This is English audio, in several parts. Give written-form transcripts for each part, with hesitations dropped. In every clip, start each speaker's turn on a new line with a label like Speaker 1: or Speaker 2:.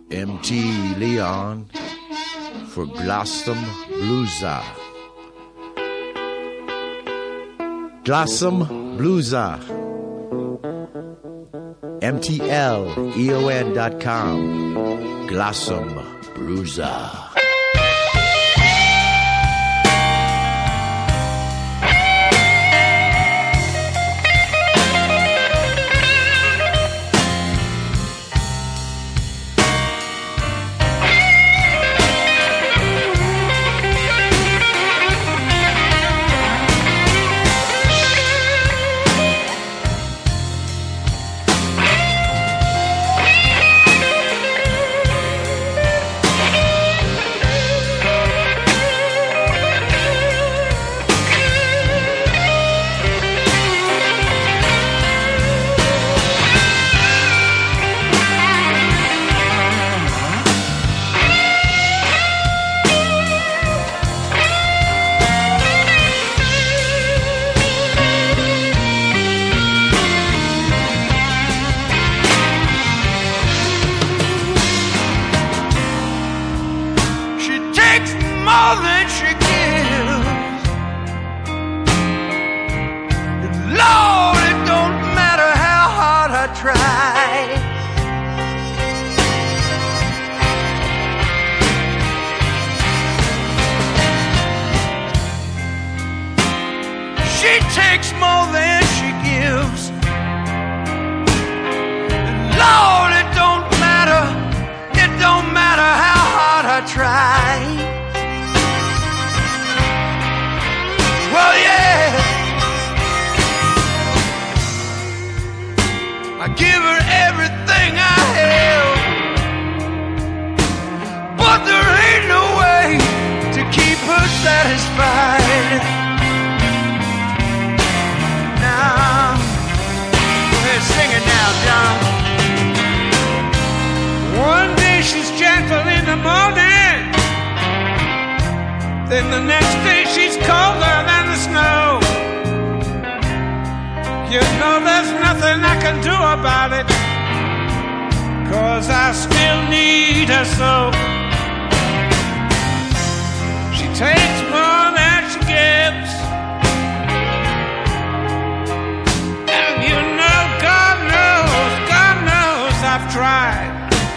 Speaker 1: M.T. Leon for Glossum Bluesa. Glossum Bluesa. MTLEON.com. Glossum Bluesa.
Speaker 2: Then the next day she's colder than the snow. You know there's nothing I can do about it, 'cause I still need her so. She takes more than she gives, and you know, God knows I've tried.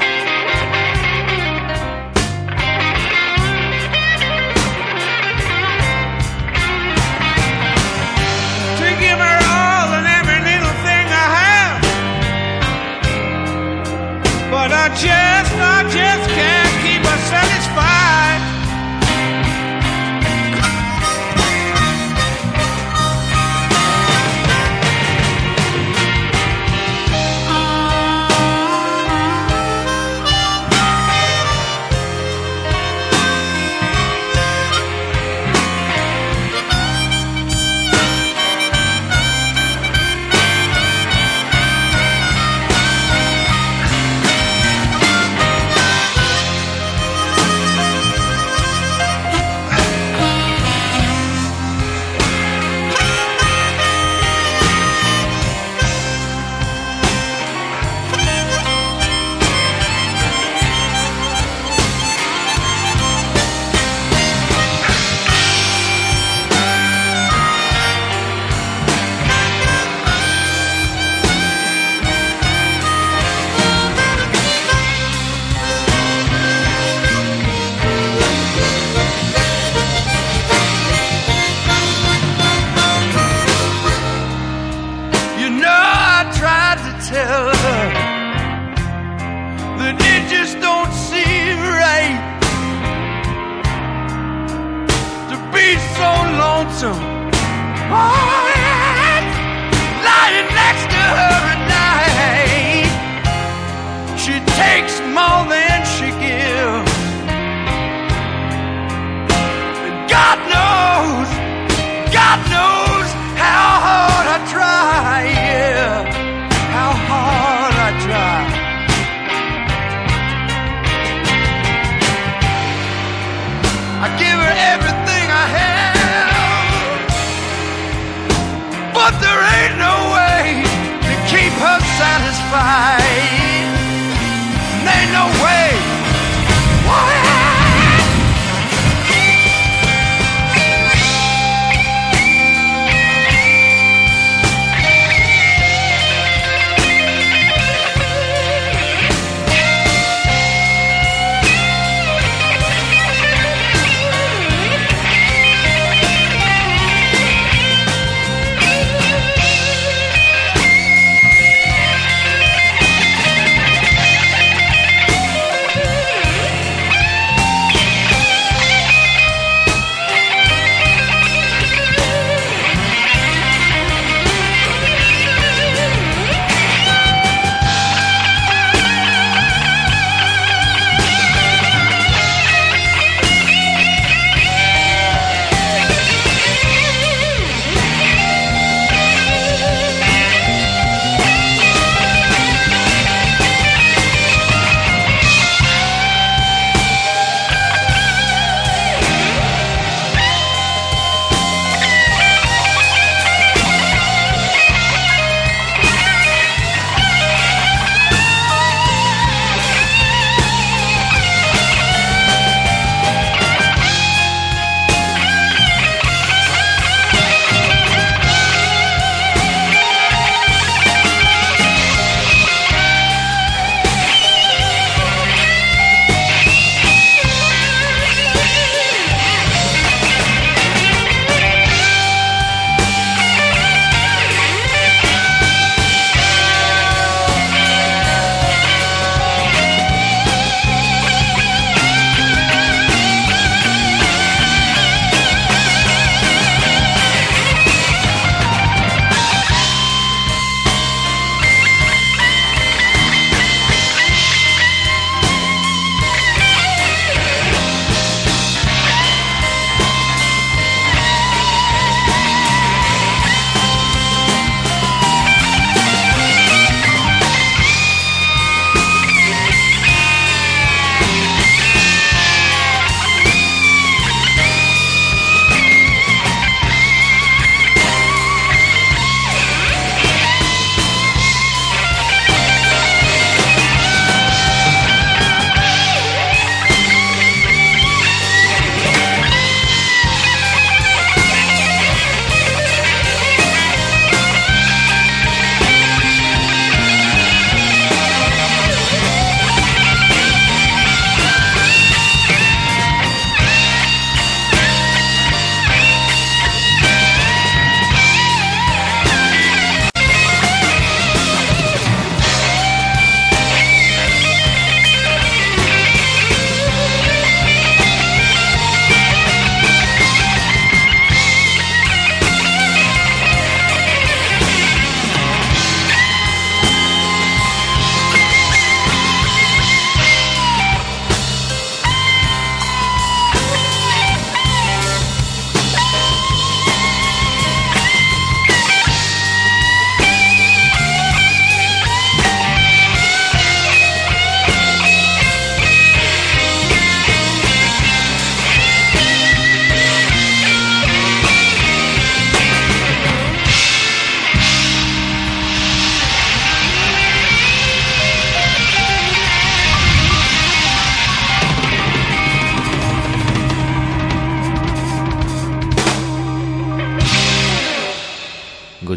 Speaker 2: Give her all and every little thing I have, but I just can't keep her satisfied. Tell her that it just don't seem right to be so lonesome, oh, yeah, lying next to her at night. She takes more than she gives, and God knows how hard I try, yeah. How hard I try. I give her everything I have,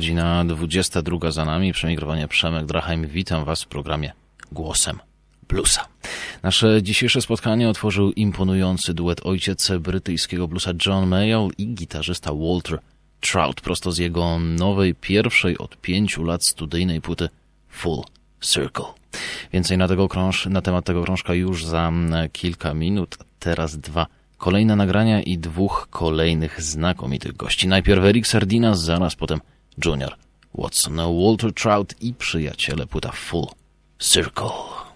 Speaker 3: godzina 22 za nami. Przy mikrofonie Przemek Drachheim. Witam Was w programie Głosem Bluesa. Nasze dzisiejsze spotkanie otworzył imponujący duet ojciec brytyjskiego bluesa John Mayall i gitarzysta Walter Trout prosto z jego nowej, pierwszej od 5 lat studyjnej płyty Full Circle. Więcej na temat tego krążka już za kilka minut. Teraz 2 kolejne nagrania i 2 kolejnych znakomitych gości. Najpierw Eric Sardina, zaraz potem Junior Watson, Walter Trout i przyjaciele, płyta Full Circle.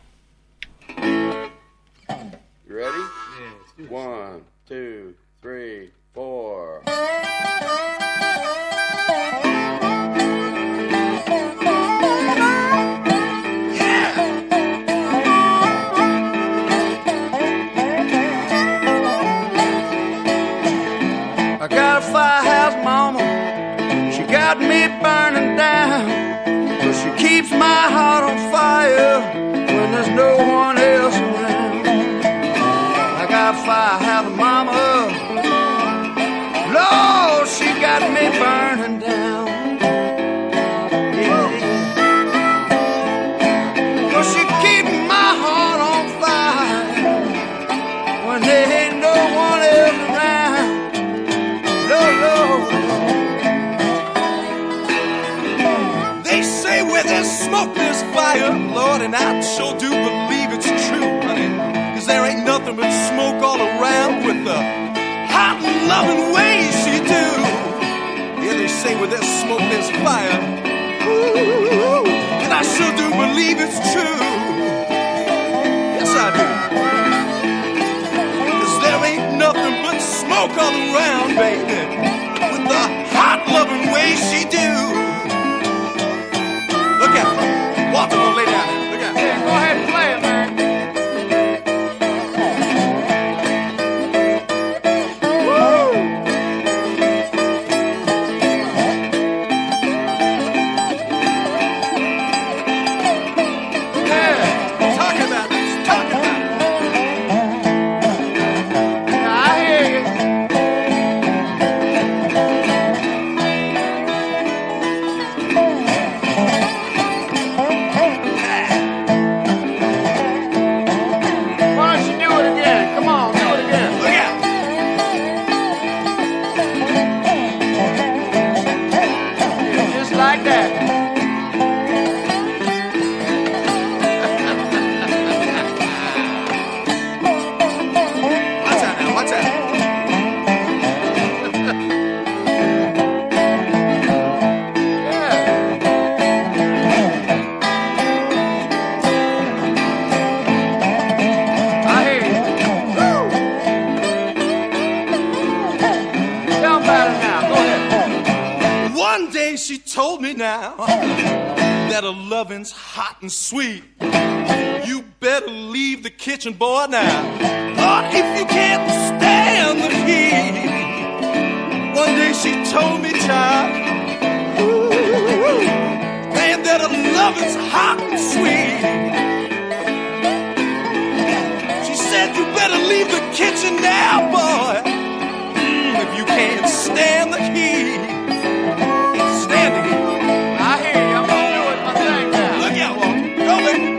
Speaker 4: You ready? Yeah. 1, 2, 3, 4.
Speaker 2: Firehouse mama, she got me burning down, but she keeps my heart on fire when there's no one else around. I got firehouse mama, Lord, she got me burning down. Yeah. But she keeps my heart on fire when there ain't no one else around. They say where there's smoke, there's fire, Lord, and I sure do believe it's true, honey. Cause there ain't nothing but smoke all around with the hot and loving ways she do. Yeah, they say where there's smoke, there's fire. Ooh, and I sure do believe it's true. Yes, I do. Cause there ain't nothing but smoke all around, baby, with the hot loving way she do. Look at it. Walter gonna lay down there. Look at it. Yeah, go ahead and play it, man. Woo! Yeah, talk about it. Talk about it. I hear you. Why don't you do it again? Come on, do it again. Look out. Yeah, just like that. Watch out now, watch out. I hear you. Woo! Tell about it now. Go ahead. One day she told me now that her loving's hot and sweet. You better leave the kitchen, boy, now. Lord, if you can't stand the heat. One day she told me, child, ooh, man, that her loving's hot and sweet. She said, you better leave the kitchen now, boy, if you can't stand the heat. Can't stand the heat. I hear you. I'm gonna do it my thing now. Look out, Walter. Go, baby.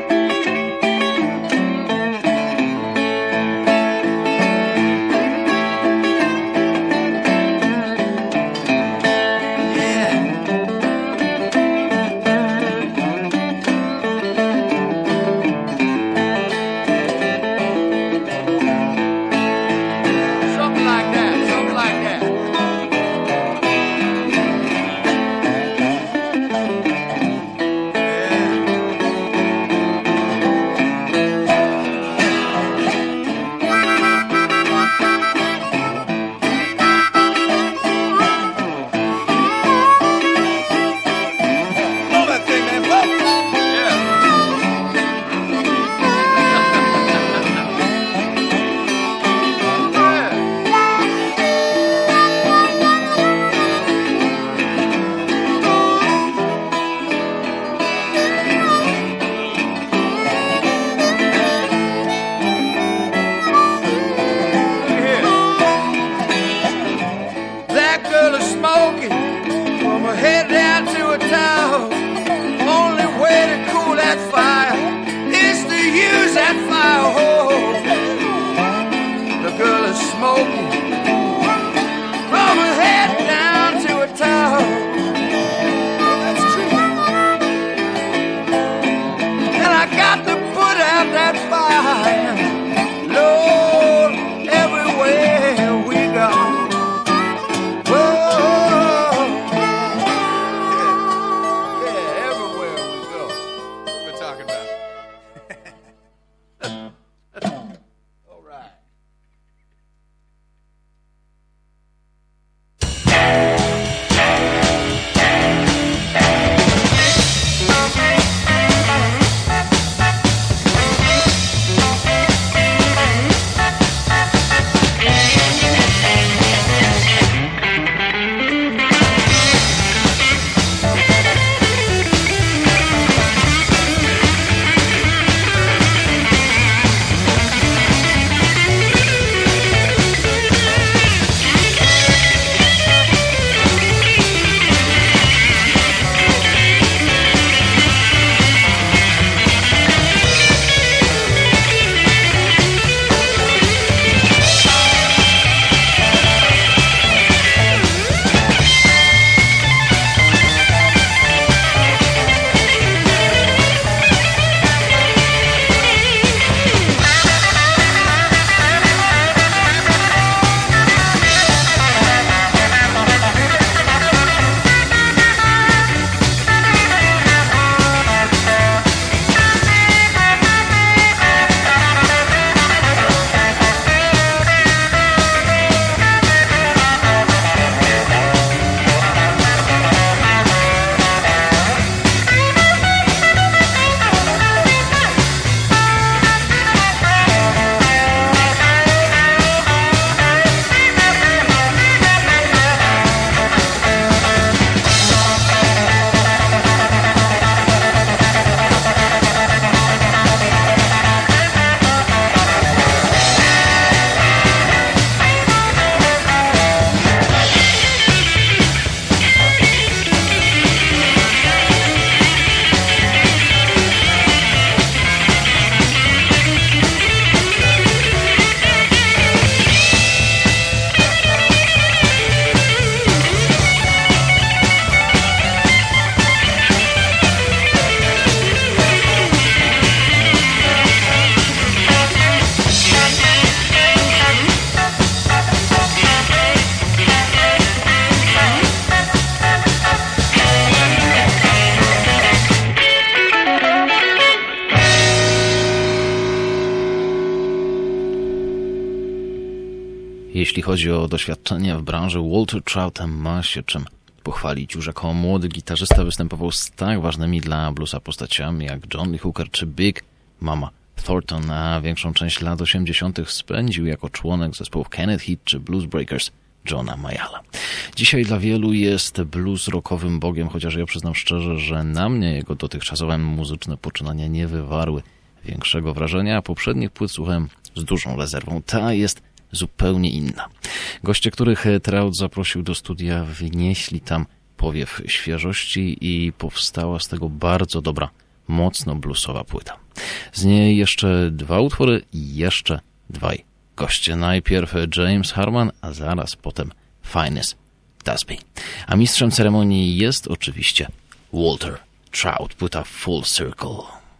Speaker 3: Jeśli chodzi o doświadczenie w branży, Walter Trout ma się czym pochwalić. Już jako młody gitarzysta występował z tak ważnymi dla bluesa postaciami jak John Lee Hooker czy Big Mama Thornton, a większą część lat 80. spędził jako członek zespołów Kenneth Heat czy Blues Breakers Johna Mayalla. Dzisiaj dla wielu jest blues rockowym bogiem, chociaż ja przyznam szczerze, że na mnie jego dotychczasowe muzyczne poczynania nie wywarły większego wrażenia, a poprzednich płyt słuchałem z dużą rezerwą. Ta jest zupełnie inna. Goście, których Trout zaprosił do studia, wnieśli tam powiew świeżości i powstała z tego bardzo dobra, mocno bluesowa płyta. Z niej jeszcze 2 utwory i jeszcze 2 goście. Najpierw James Harman, a zaraz potem Phineas Dasby. A mistrzem ceremonii jest oczywiście Walter Trout, płyta Full Circle.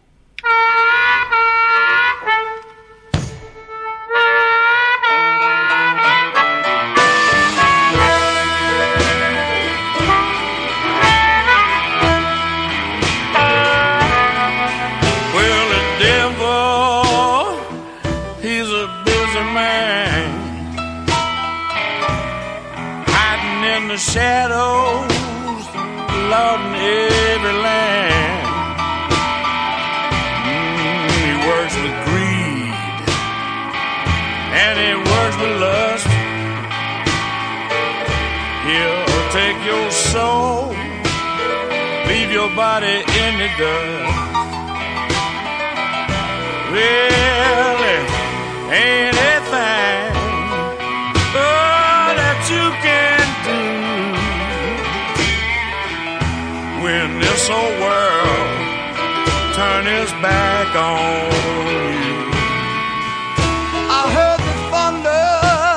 Speaker 5: The shadows, Lord, in every land. He works with greed and he works with lust. He'll take your soul, leave your body in the dust. Really ain't a thing that you can do when this old world turn its back on you.
Speaker 2: I heard the thunder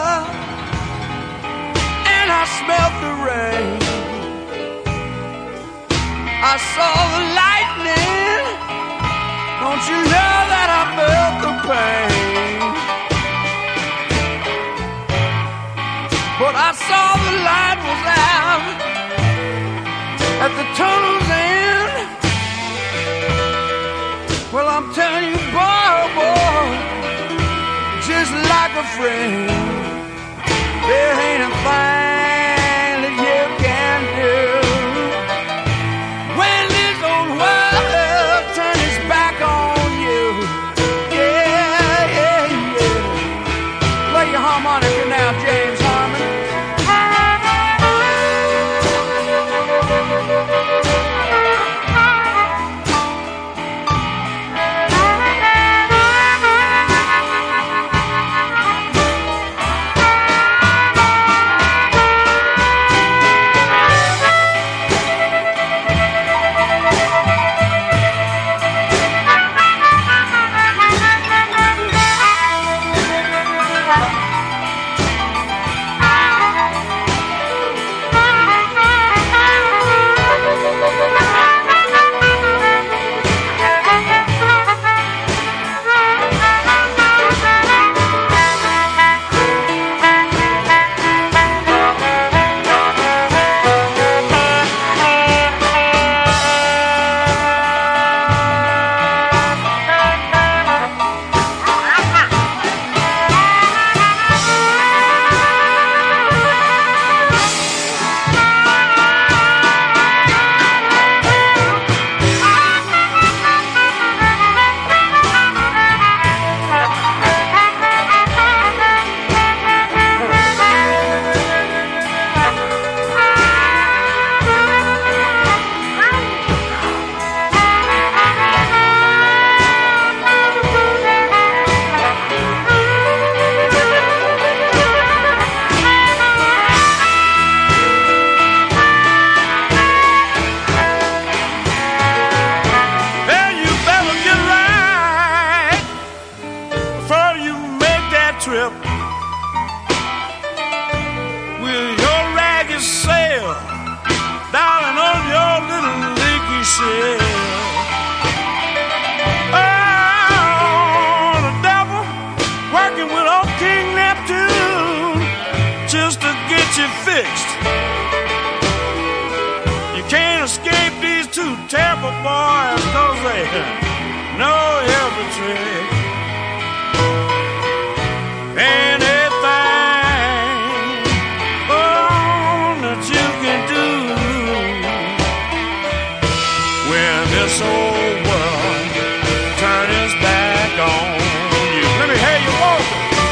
Speaker 2: and I smelled the rain. I saw the lightning. Don't you know that I felt the pain? But I saw the light was out at the tunnel's end. Well, I'm telling you, boy, boy, just like a friend, there ain't a thing that you can do when this old world turns its back on you. Yeah, yeah, yeah. Play your harmonica now, James Harmon.
Speaker 5: Anything when this old world turns its back on you. Let me hear you walk.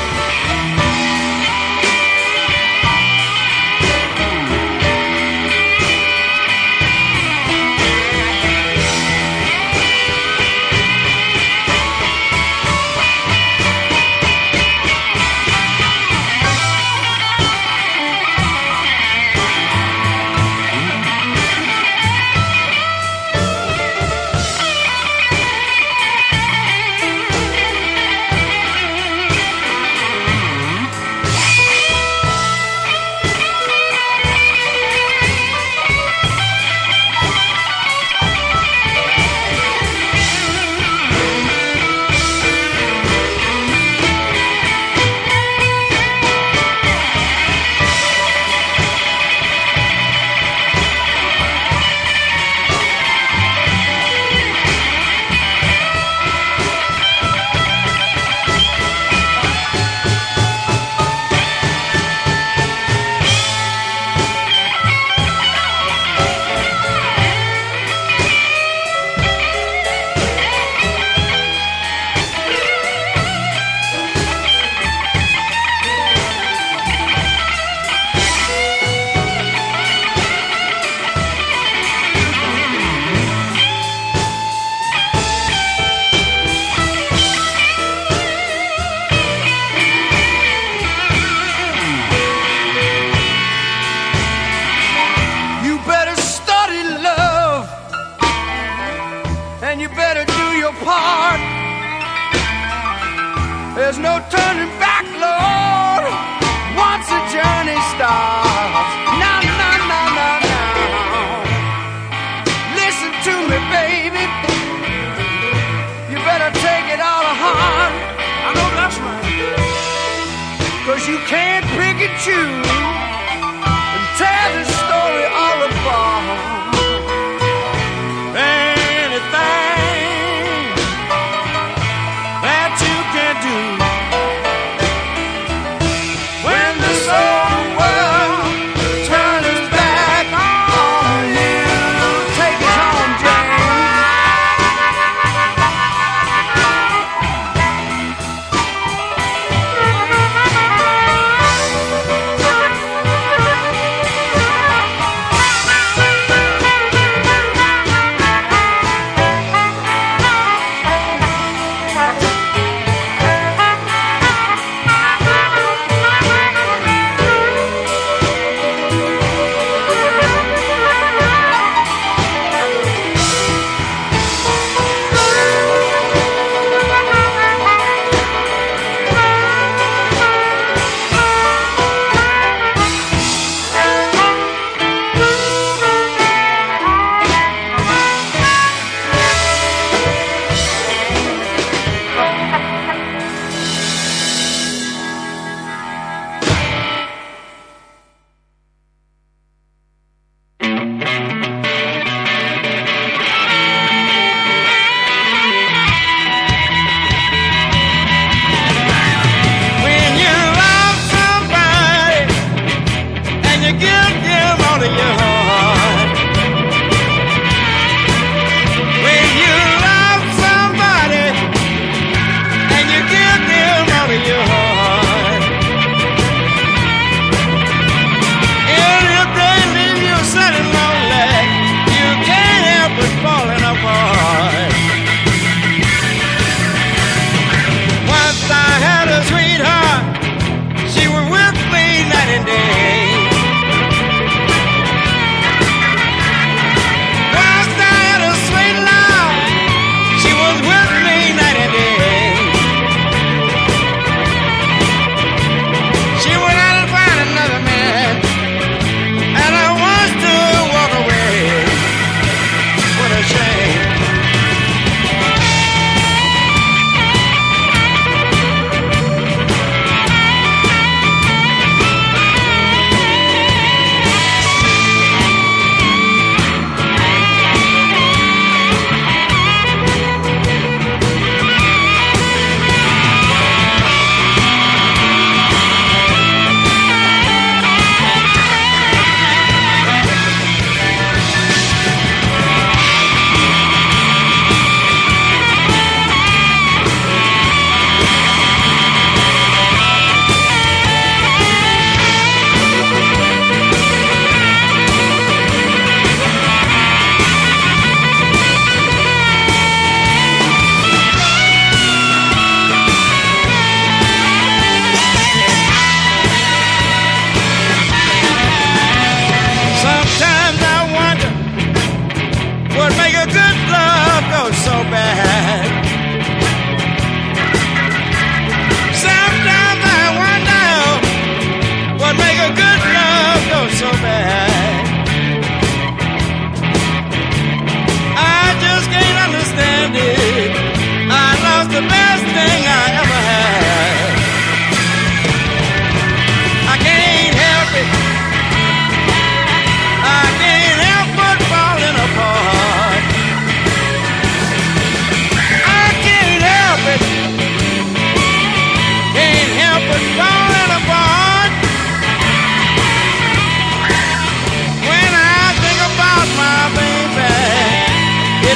Speaker 5: There's no turning back, Lord, once the journey starts. Now, now, now, now, now. Listen to me, baby. You better take it all to heart. I know that's right. 'Cause you can't pick and choose and tear the story all apart.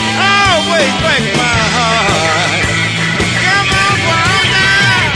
Speaker 5: always break my heart. Come on, Wanda.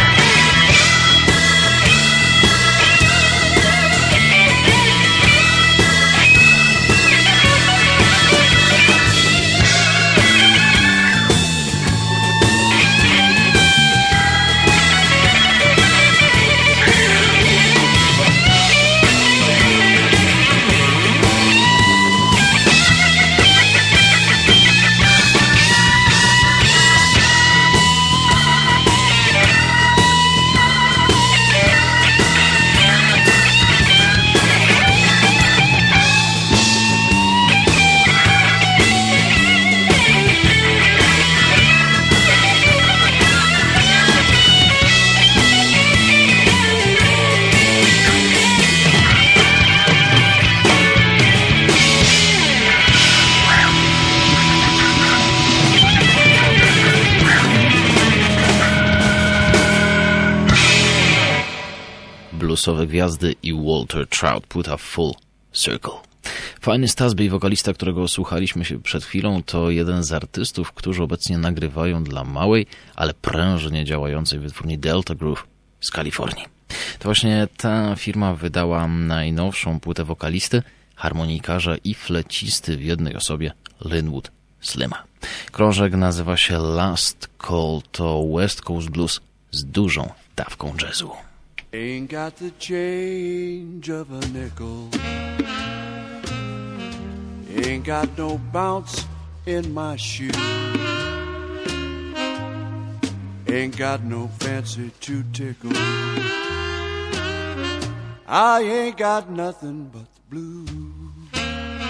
Speaker 3: Bluesowe gwiazdy i Walter Trout, płyta Full Circle. Fajny Stasby, wokalista, którego słuchaliśmy się przed chwilą, to jeden z artystów, którzy obecnie nagrywają dla małej, ale prężnie działającej wytwórni Delta Groove z Kalifornii. To właśnie ta firma wydała najnowszą płytę wokalisty, harmonikarza i flecisty w jednej osobie Linwood Slima. Krążek nazywa się Last Call, to West Coast Blues z dużą dawką jazzu.
Speaker 6: Ain't got the change of a nickel. Ain't got no bounce in my shoe. Ain't got no fancy to tickle. I ain't got nothing but the blues.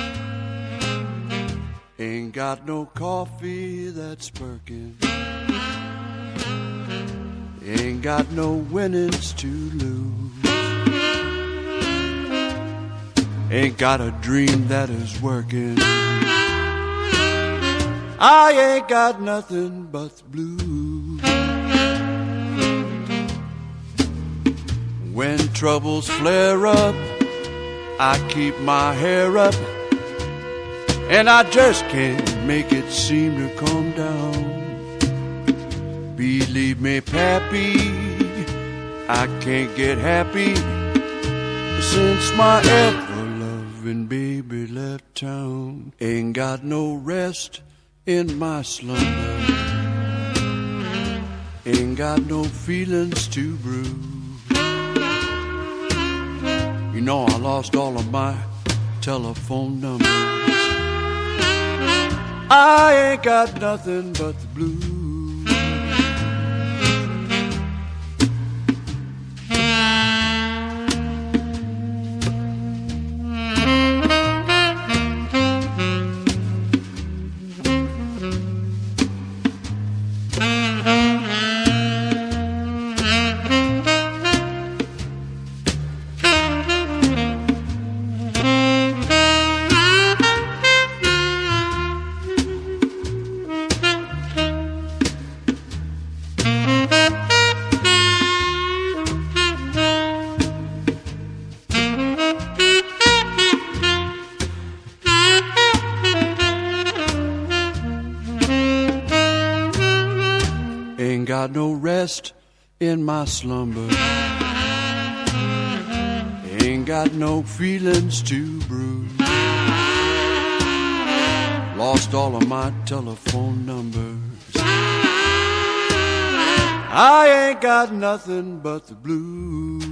Speaker 6: Ain't got no coffee that's perking. Ain't got no winnings to lose. Ain't got a dream that is working. I ain't got nothing but the blues. When troubles flare up, I keep my hair up, and I just can't make it seem to calm down. Believe me, Pappy, I can't get happy since my ever-loving baby left town. Ain't got no rest in my slumber. Ain't got no feelings to bruise. You know I lost all of my telephone numbers. I ain't got nothing but the blues. Got no rest in my slumber. Ain't got no feelings to bruise. Lost all of my telephone numbers. I ain't got nothing but the blues.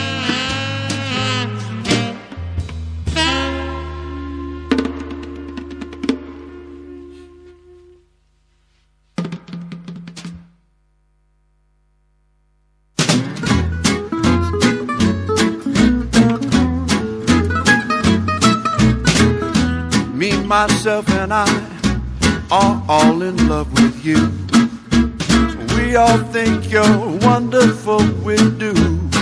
Speaker 6: Myself and I are all in love with you. We all think you're wonderful, we do.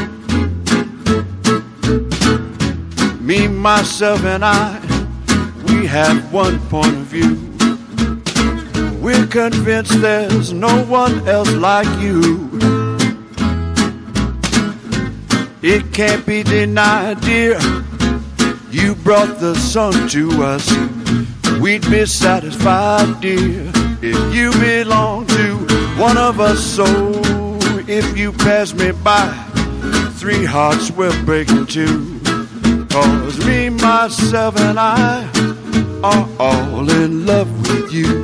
Speaker 6: Me, myself and I, we have one point of view. We're convinced there's no one else like you. It can't be denied, dear, you brought the sun to us. we'd be satisfied, dear, if you belong to one of us. So if you pass me by, 3 hearts will break in 2. 'Cause me, myself, and I are all in love with you.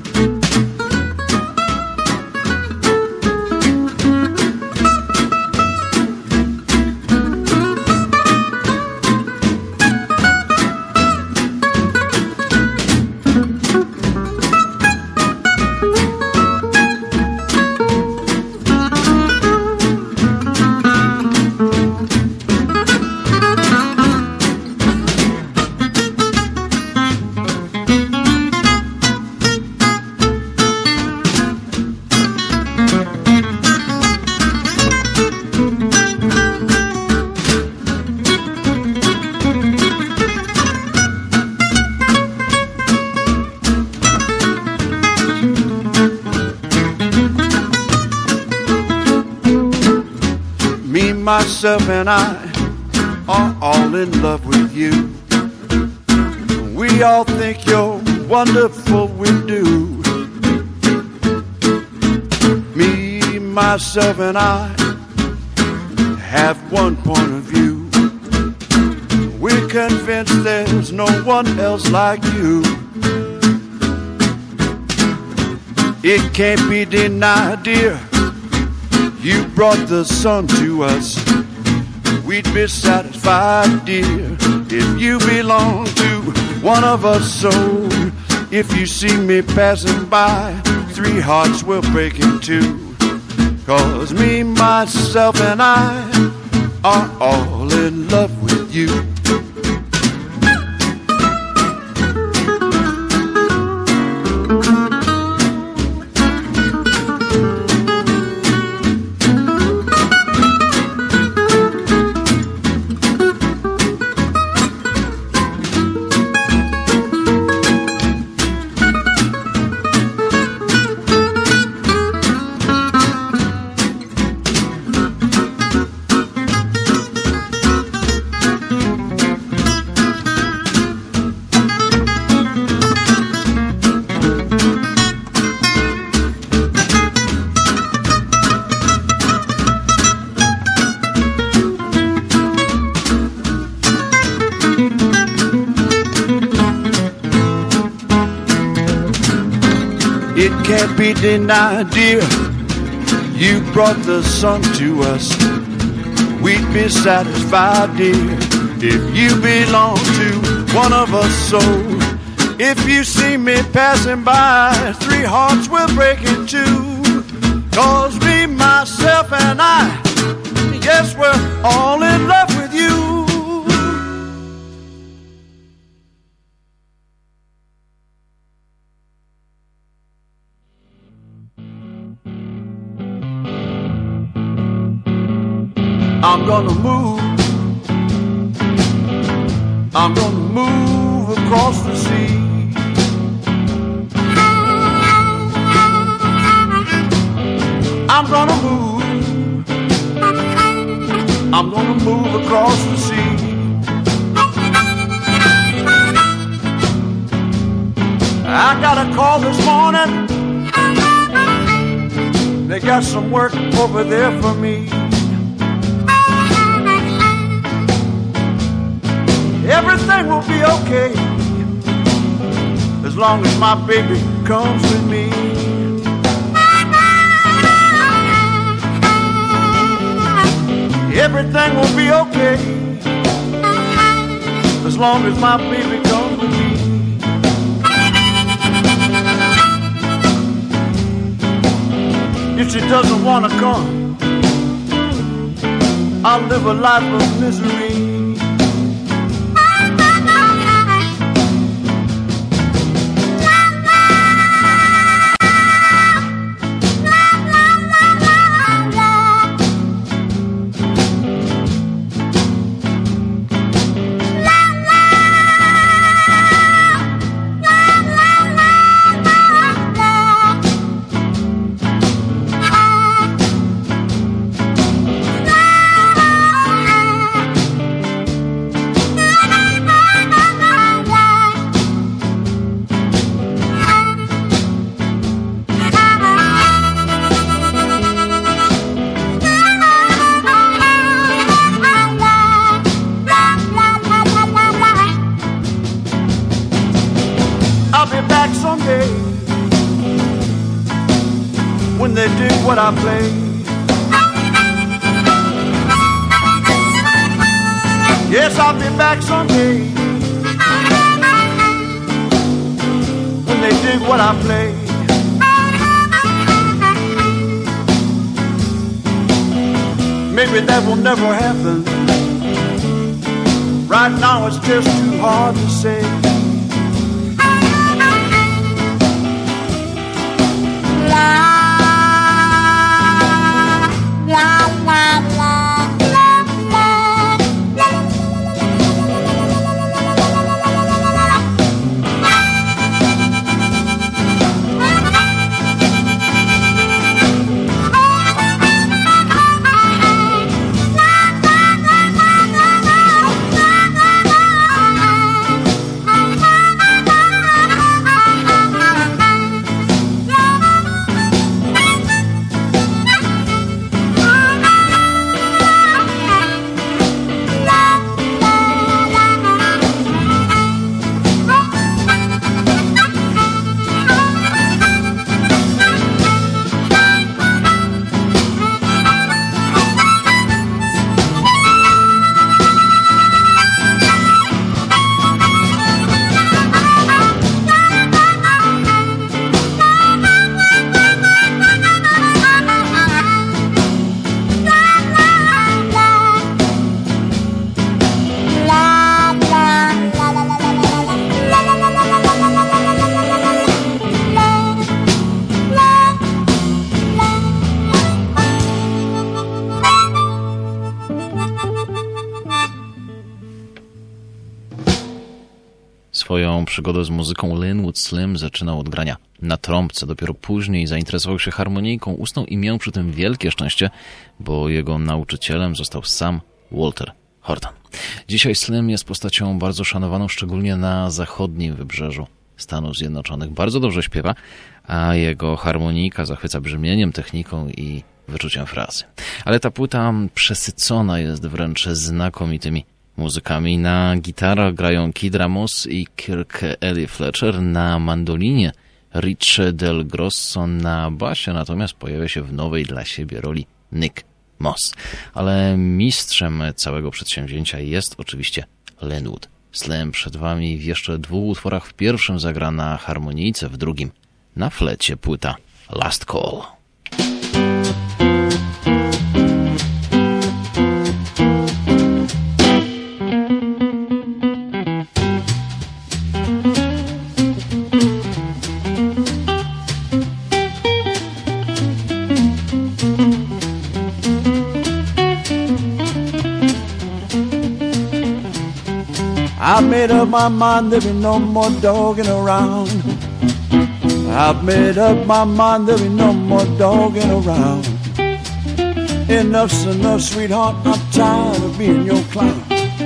Speaker 6: Myself and I are all in love with you. We all think you're wonderful, we do. Me, myself, and I have one point of view. We're convinced there's no one else like you. It can't be denied, dear, you brought the sun to us. We'd be satisfied, dear, if you belong to one of us. So if you see me passing by, 3 hearts will break in 2. 'Cause me, myself, and I are all in love with you. It can't be denied, dear, you brought the sun to us. We'd be satisfied, dear, if you belong to one of us. So if you see me passing by, 3 hearts will break in 2. 'Cause me, myself, and I, yes, we're all in love with you. I'm gonna move across the sea. I'm gonna move across the sea. I got a call this morning, they got some work over there for me. Everything will be okay as long as my baby comes with me. Everything will be okay as long as my baby comes with me. If she doesn't want to come, I'll live a life of misery. when they dig what I play. Yes, I'll be back someday when they dig what I play. Maybe that will never happen. Right now it's just too hard to say.
Speaker 3: Swoją przygodę z muzyką Linwood Slim zaczynał od grania na trąbce. Dopiero później zainteresował się harmonijką ustną i miał przy tym wielkie szczęście, bo jego nauczycielem został sam Walter Horton. Dzisiaj Slim jest postacią bardzo szanowaną, szczególnie na zachodnim wybrzeżu Stanów Zjednoczonych. Bardzo dobrze śpiewa, a jego harmonijka zachwyca brzmieniem, techniką i wyczuciem frazy. Ale ta płyta przesycona jest wręcz znakomitymi muzykami. Na gitarach grają Kid Ramos i Kirk Ellie Fletcher, na mandolinie Rich Del Grosso, na basie natomiast pojawia się w nowej dla siebie roli Nick Moss. Ale mistrzem całego przedsięwzięcia jest oczywiście Linwood Slim. Przed wami w jeszcze 2 utworach. W pierwszym zagra na harmonijce, w drugim na flecie płyta Last Call.
Speaker 6: I've made up my mind there'll be no more dogging around. I've made up my mind there'll be no more dogging around. Enough's enough, sweetheart, I'm tired of being your clown.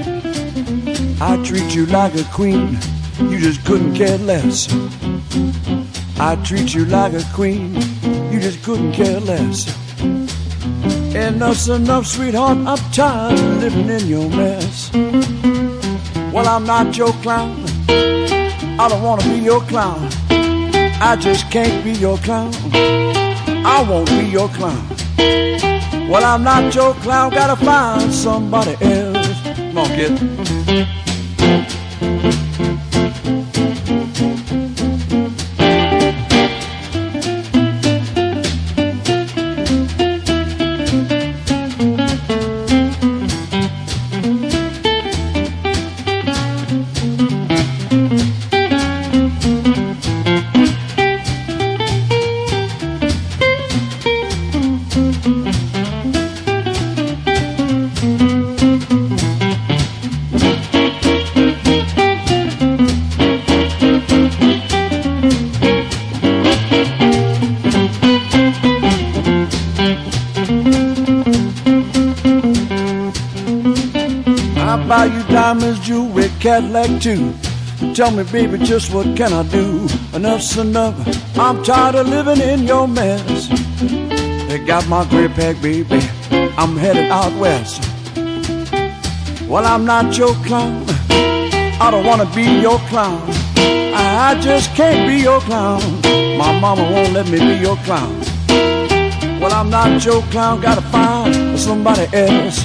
Speaker 6: I treat you like a queen, you just couldn't care less. I treat you like a queen, you just couldn't care less. Enough's enough, sweetheart, I'm tired of living in your mess. Well, I'm not your clown, I don't wanna be your clown. I just can't be your clown, I won't be your clown. Well, I'm not your clown, gotta find somebody else. Come on, kid. Buy you diamonds, jewelry, Cadillac too. Tell me, baby, just what can I do? Enough's enough, I'm tired of living in your mess. They got my gray pack, baby, I'm headed out west. Well, I'm not your clown, I don't wanna be your clown. I just can't be your clown, my mama won't let me be your clown. Well, I'm not your clown, gotta find somebody else.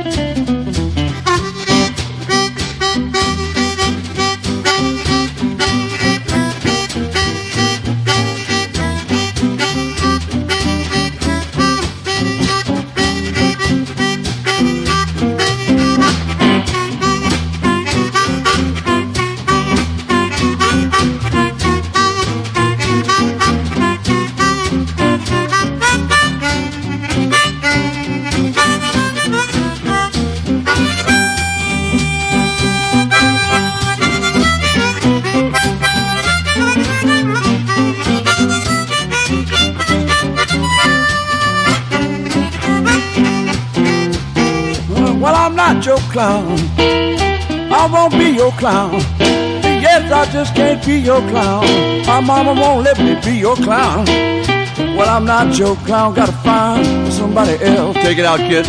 Speaker 6: Your clown, I won't be your clown. Yes, I just can't be your clown. My mama won't let me be your clown. Well, I'm not your clown, gotta find somebody else. Take it out, kid.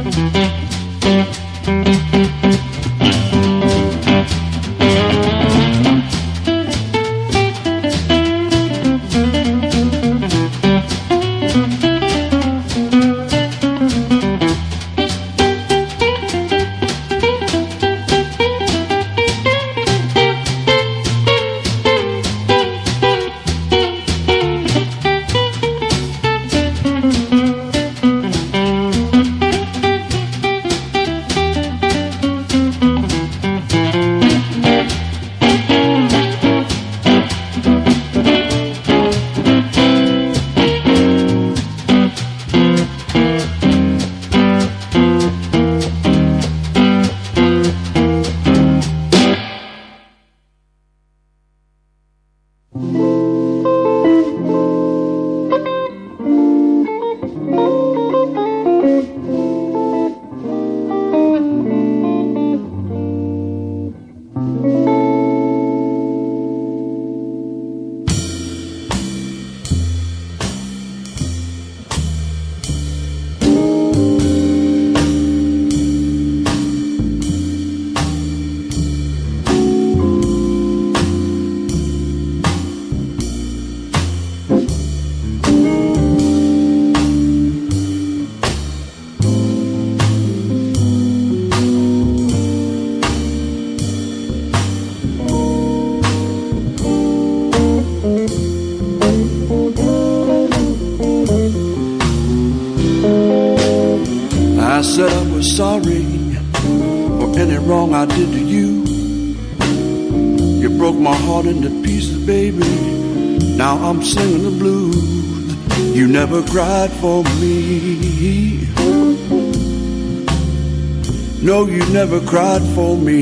Speaker 6: Said I was sorry for any wrong I did to you. You broke my heart into pieces, baby. Now I'm singing the blues. You never cried for me. No, you never cried for me.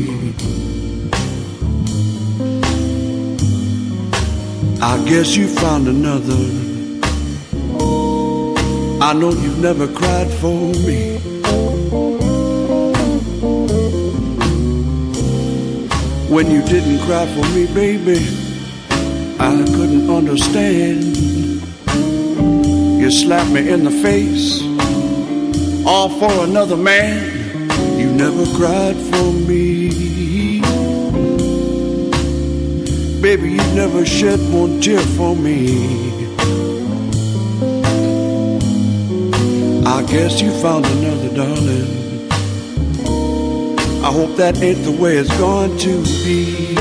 Speaker 6: I guess you found another. I know you've never cried for me. When you didn't cry for me, baby, I couldn't understand. You slapped me in the face, all for another man. You never cried for me. Baby, you never shed one tear for me. I guess you found another, darling. I hope that ain't the way it's going to be.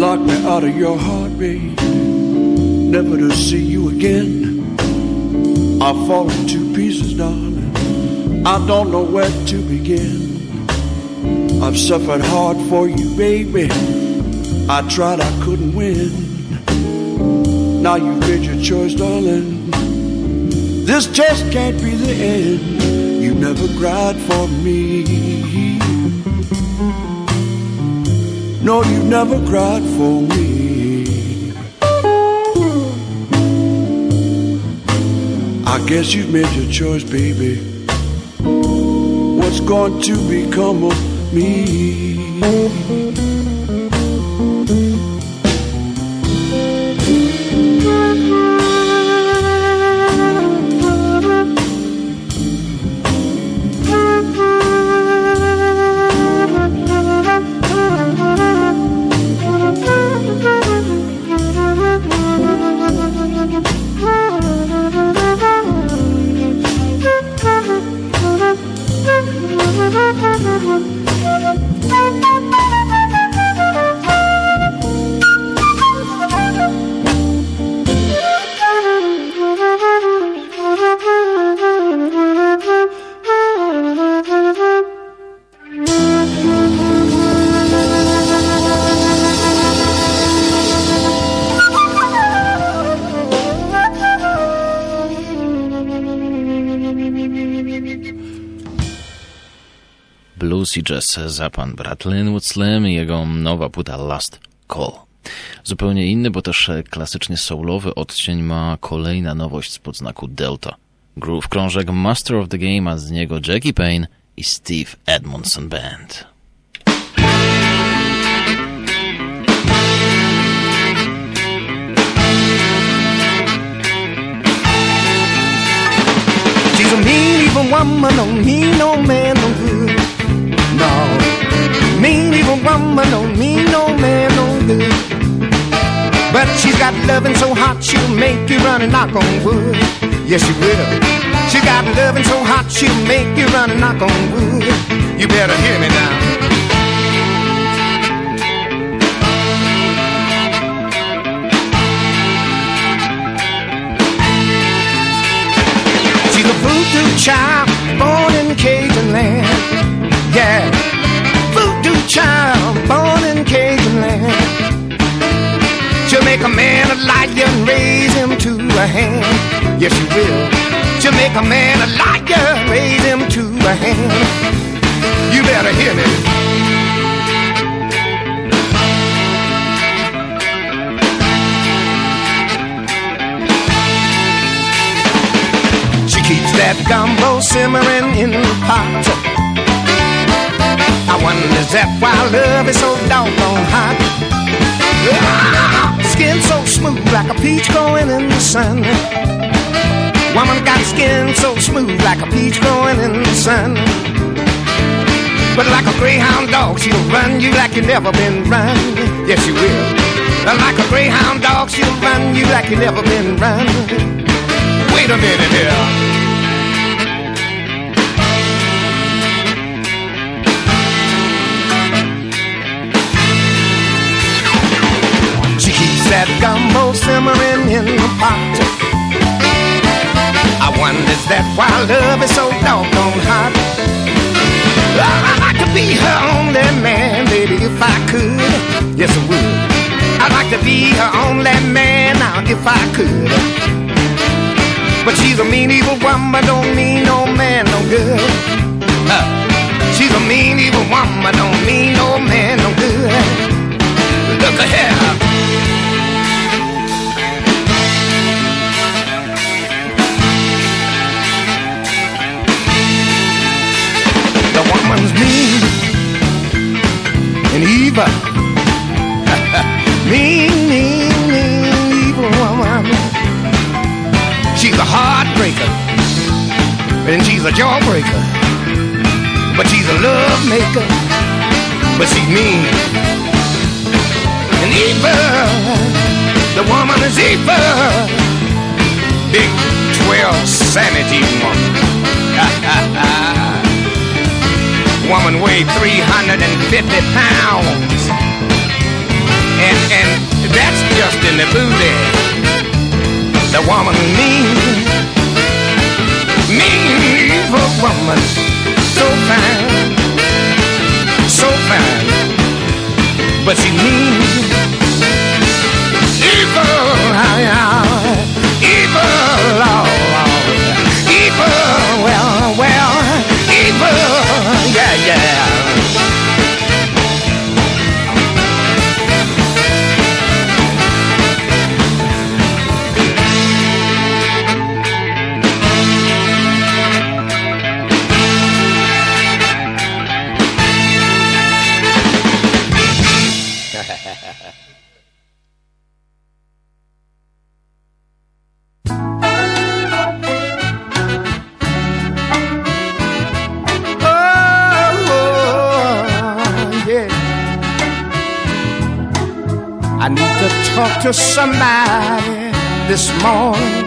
Speaker 6: knock me out of your heart, baby, never to see you again. I've fallen to pieces, darling, I don't know where to begin. I've suffered hard for you, baby, I tried, I couldn't win. Now you've made your choice, darling, this just can't be the end. You never cried for me, no, you never cried for me. I guess you've made your choice, baby. What's going to become of me?
Speaker 3: Blues i jazz za pan brat Linwood Slim i jego nowa płyta Last Call. Zupełnie inny, bo też klasycznie soulowy odcień ma kolejna nowość spod znaku Delta. Groove krążek Master of the Game, a z niego Jackie Payne i Steve Edmondson Band.
Speaker 5: She's a mean evil woman, don't mean no man no good. No, mean evil woman don't mean no man no good. But she's got loving so hot she'll make you run and knock on wood. Yes, she will. She got loving so hot she'll make you run and knock on wood. You better hear me now. She's a voodoo child born in Cajun land. Yeah, voodoo child born in Cajun land. She'll make a man a liar and raise him to a hand. Yes, she will. She'll make a man a liar, raise him to a hand. You better hear me. She keeps that gumbo simmering in the pot. I wonder, is that why love is so doggone hot? Skin so smooth like a peach growing in the sun. Woman got skin so smooth like a peach growing in the sun. But like a greyhound dog, she'll run you like you never been run. Yes, she will. Like a greyhound dog, she'll run you like you never been run. Wait a minute here. That gumbo simmering in the pot. I wonder, is that why love is so doggone hot? I'd like to be her only man, baby, if I could. Yes, I would. I'd like to be her only man now, if I could. But she's a mean evil woman, don't mean no man no good. She's a mean evil woman, don't mean no man no good. Look at her. The woman's mean and evil. Mean, mean, mean, evil woman. She's a heartbreaker and she's a jawbreaker. But she's a love maker. But she's mean and evil. The woman is evil. Big 12 sanity woman. Woman weighed 350 pounds and that's just in the booty. The woman mean evil woman, so fine, but she mean evil, evil, evil, well, evil, yeah. I need to talk to somebody this morning.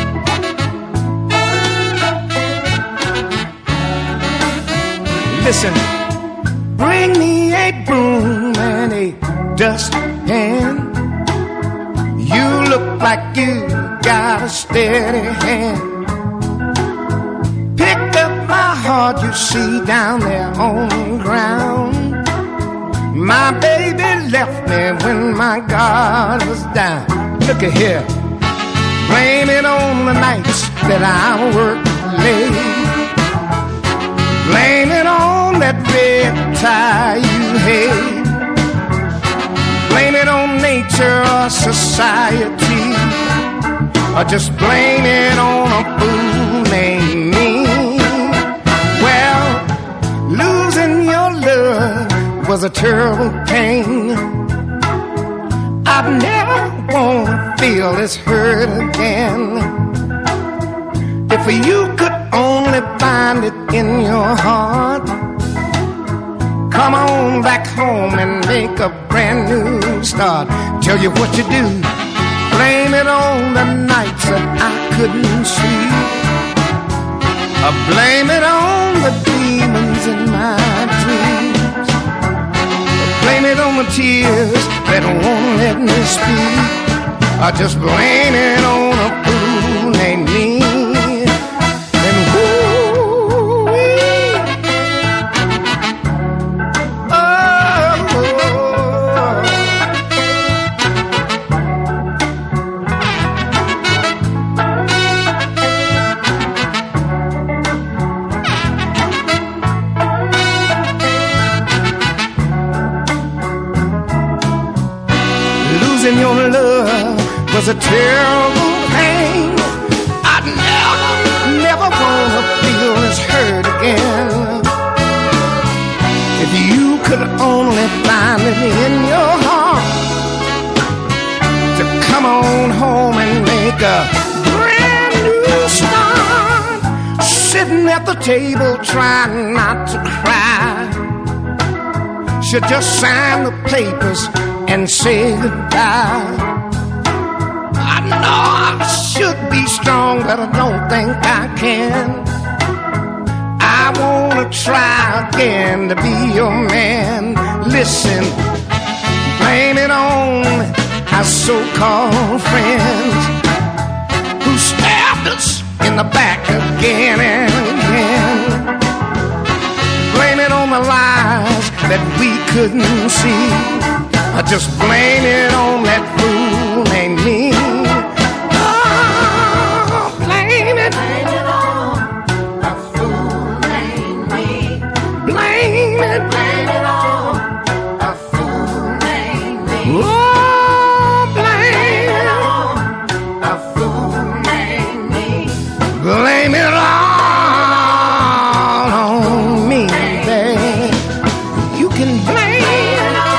Speaker 5: Listen, bring me a broom and a dustpan. You look like you got a steady hand. Pick up my heart you see down there on the ground. My baby left me when my guard was down. Look at here, blame it on the nights that I worked late. Blame it on that red tie you hate. Blame it on nature or society, or just blame it on a fool named me. Well, losing your love was a terrible pain. I'd never want to feel this hurt again. If you could only find it in your heart, come on back home and make a brand new start. Tell you what you do, blame it on the nights that I couldn't sleep. Blame it on the demons in my dreams. Blame it on the tears that won't let me speak. I just blame it on a fool named me. And woo-wee, losing your love was a terrible pain. I'd never want to feel this hurt again. If you could only find it in your heart to come on home and make a brand new start. Sitting at the table trying not to cry, should just sign the papers and say goodbye. I know I should be strong, but I don't think I can. I wanna try again to be your man. Listen, blame it on our so-called friends who stabbed us in the back again and again. Blame it on the lies that we couldn't see. I just blame it on that fool named me. Oh, blame it on a fool named me. Blame it on a fool named me. Oh, blame it on a fool named me. Blame it all on me, babe. You can blame it on.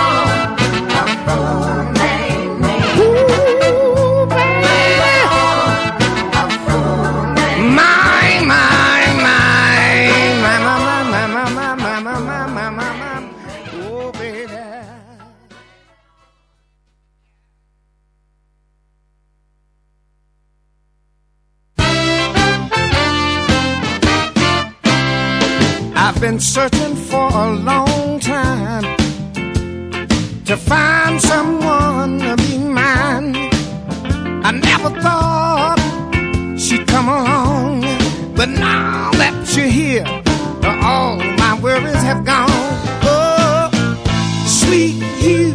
Speaker 5: I've been searching for a long time to find someone to be mine. never thought she'd come along, but now that you're here, all my worries have gone. Oh, sweet you,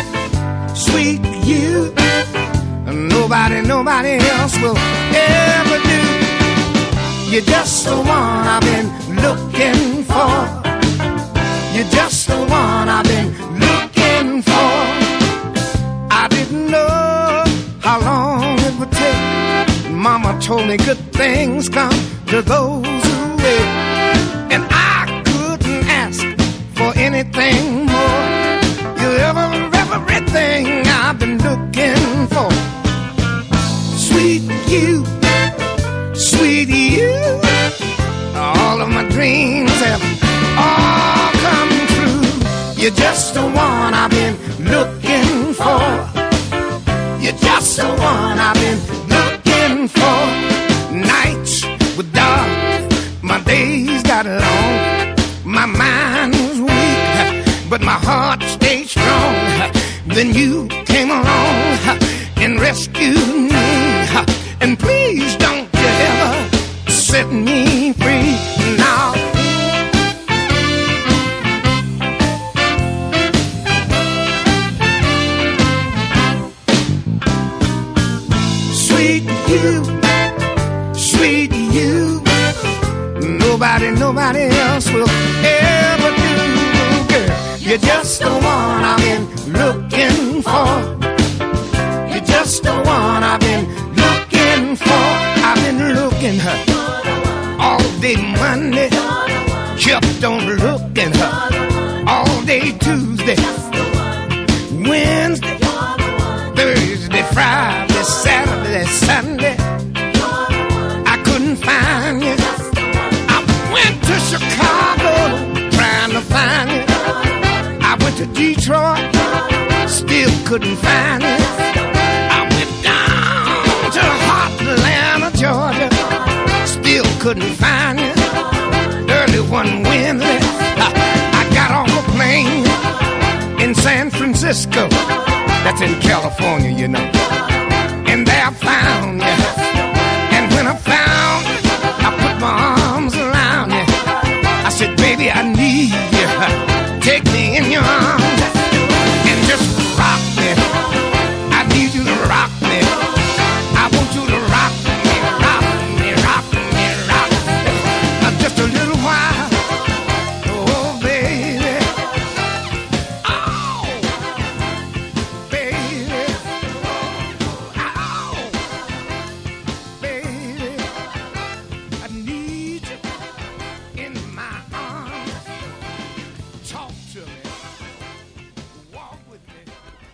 Speaker 5: nobody else will ever do. You're just the one I've been looking for. You're just the one I've been looking for. I didn't know how long it would take. Mama told me good things come to those who wait, and I couldn't ask for anything more. You're everything I've been looking for. Sweet you, all of my dreams have all come true. You're just the one I've been looking for. You're just the one I've been looking for. Nights were dark, my days got long, my mind was weak, but my heart stayed strong. Then you came along and rescued me, and please don't you ever set me free now. Sweet you, nobody else will ever do, girl. You're just the one I've been looking for. You're just the one I've been looking for. I've been looking all day Monday, kept on looking all day Tuesday, Wednesday, Thursday, Friday, Saturday, Sunday. I couldn't find you. I went to Chicago trying to find you. I went to Detroit, still couldn't find you. I went down to hot Atlanta, Georgia, still couldn't find you. Early one Wednesday, I got on a plane in San Francisco, that's in California, you know, and there I found you. And when I found you, I put my arms around you. I said, baby, I need you. Take me in your arms and just rock me. I need you to rock me. I want you to rock me, rock me, rock me, rock me. Just a little while. Oh, baby. Oh, baby. Oh, baby. I need you in my arms. Talk to me. Walk with me.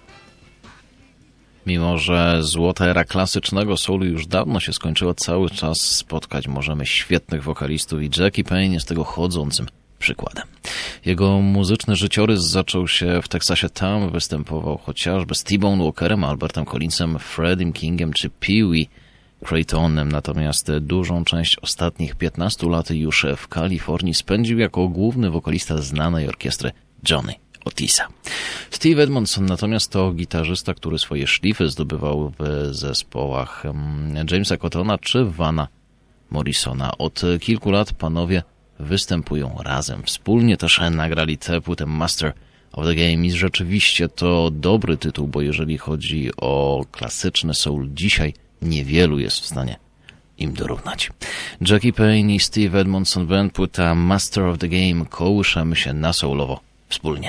Speaker 3: Mimo że złota era klasycznego soulu już dawno się skończyła, cały czas spotkać możemy świetnych wokalistów i Jackie Payne jest tego chodzącym przykładem. Jego muzyczny życiorys zaczął się w Teksasie. Tam występował chociażby z T-Bone Walkerem, Albertem Collinsem, Freddie Kingiem czy Pee-wee Craytonem, natomiast dużą część ostatnich 15 lat już w Kalifornii spędził jako główny wokalista znanej orkiestry Johnny Otisa. Steve Edmondson natomiast to gitarzysta, który swoje szlify zdobywał w zespołach Jamesa Cottona czy Vana Morrisona. Od kilku lat panowie występują razem. Wspólnie też nagrali tę płytę Master of the Game i rzeczywiście to dobry tytuł, bo jeżeli chodzi o klasyczny soul dzisiaj, niewielu jest w stanie im dorównać. Jackie Payne i Steve Edmondson Band, płyta Master of the Game. Kołyszemy się na soulowo wspólnie.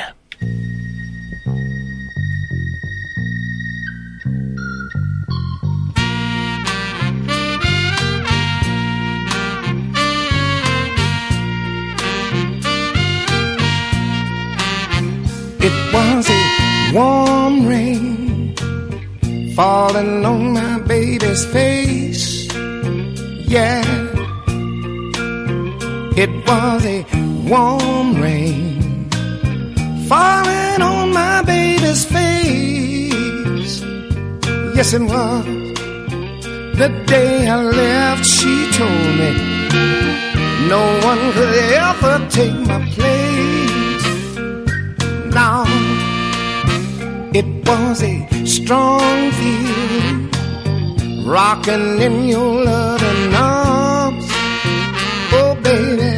Speaker 5: It was a warm rain falling on my baby's face. Yeah, it was a warm rain falling on my baby's face. Yes, it was. The day I left, she told me no one could ever take my place. Now, it was a strong feeling rocking in your loving arms. Oh, baby,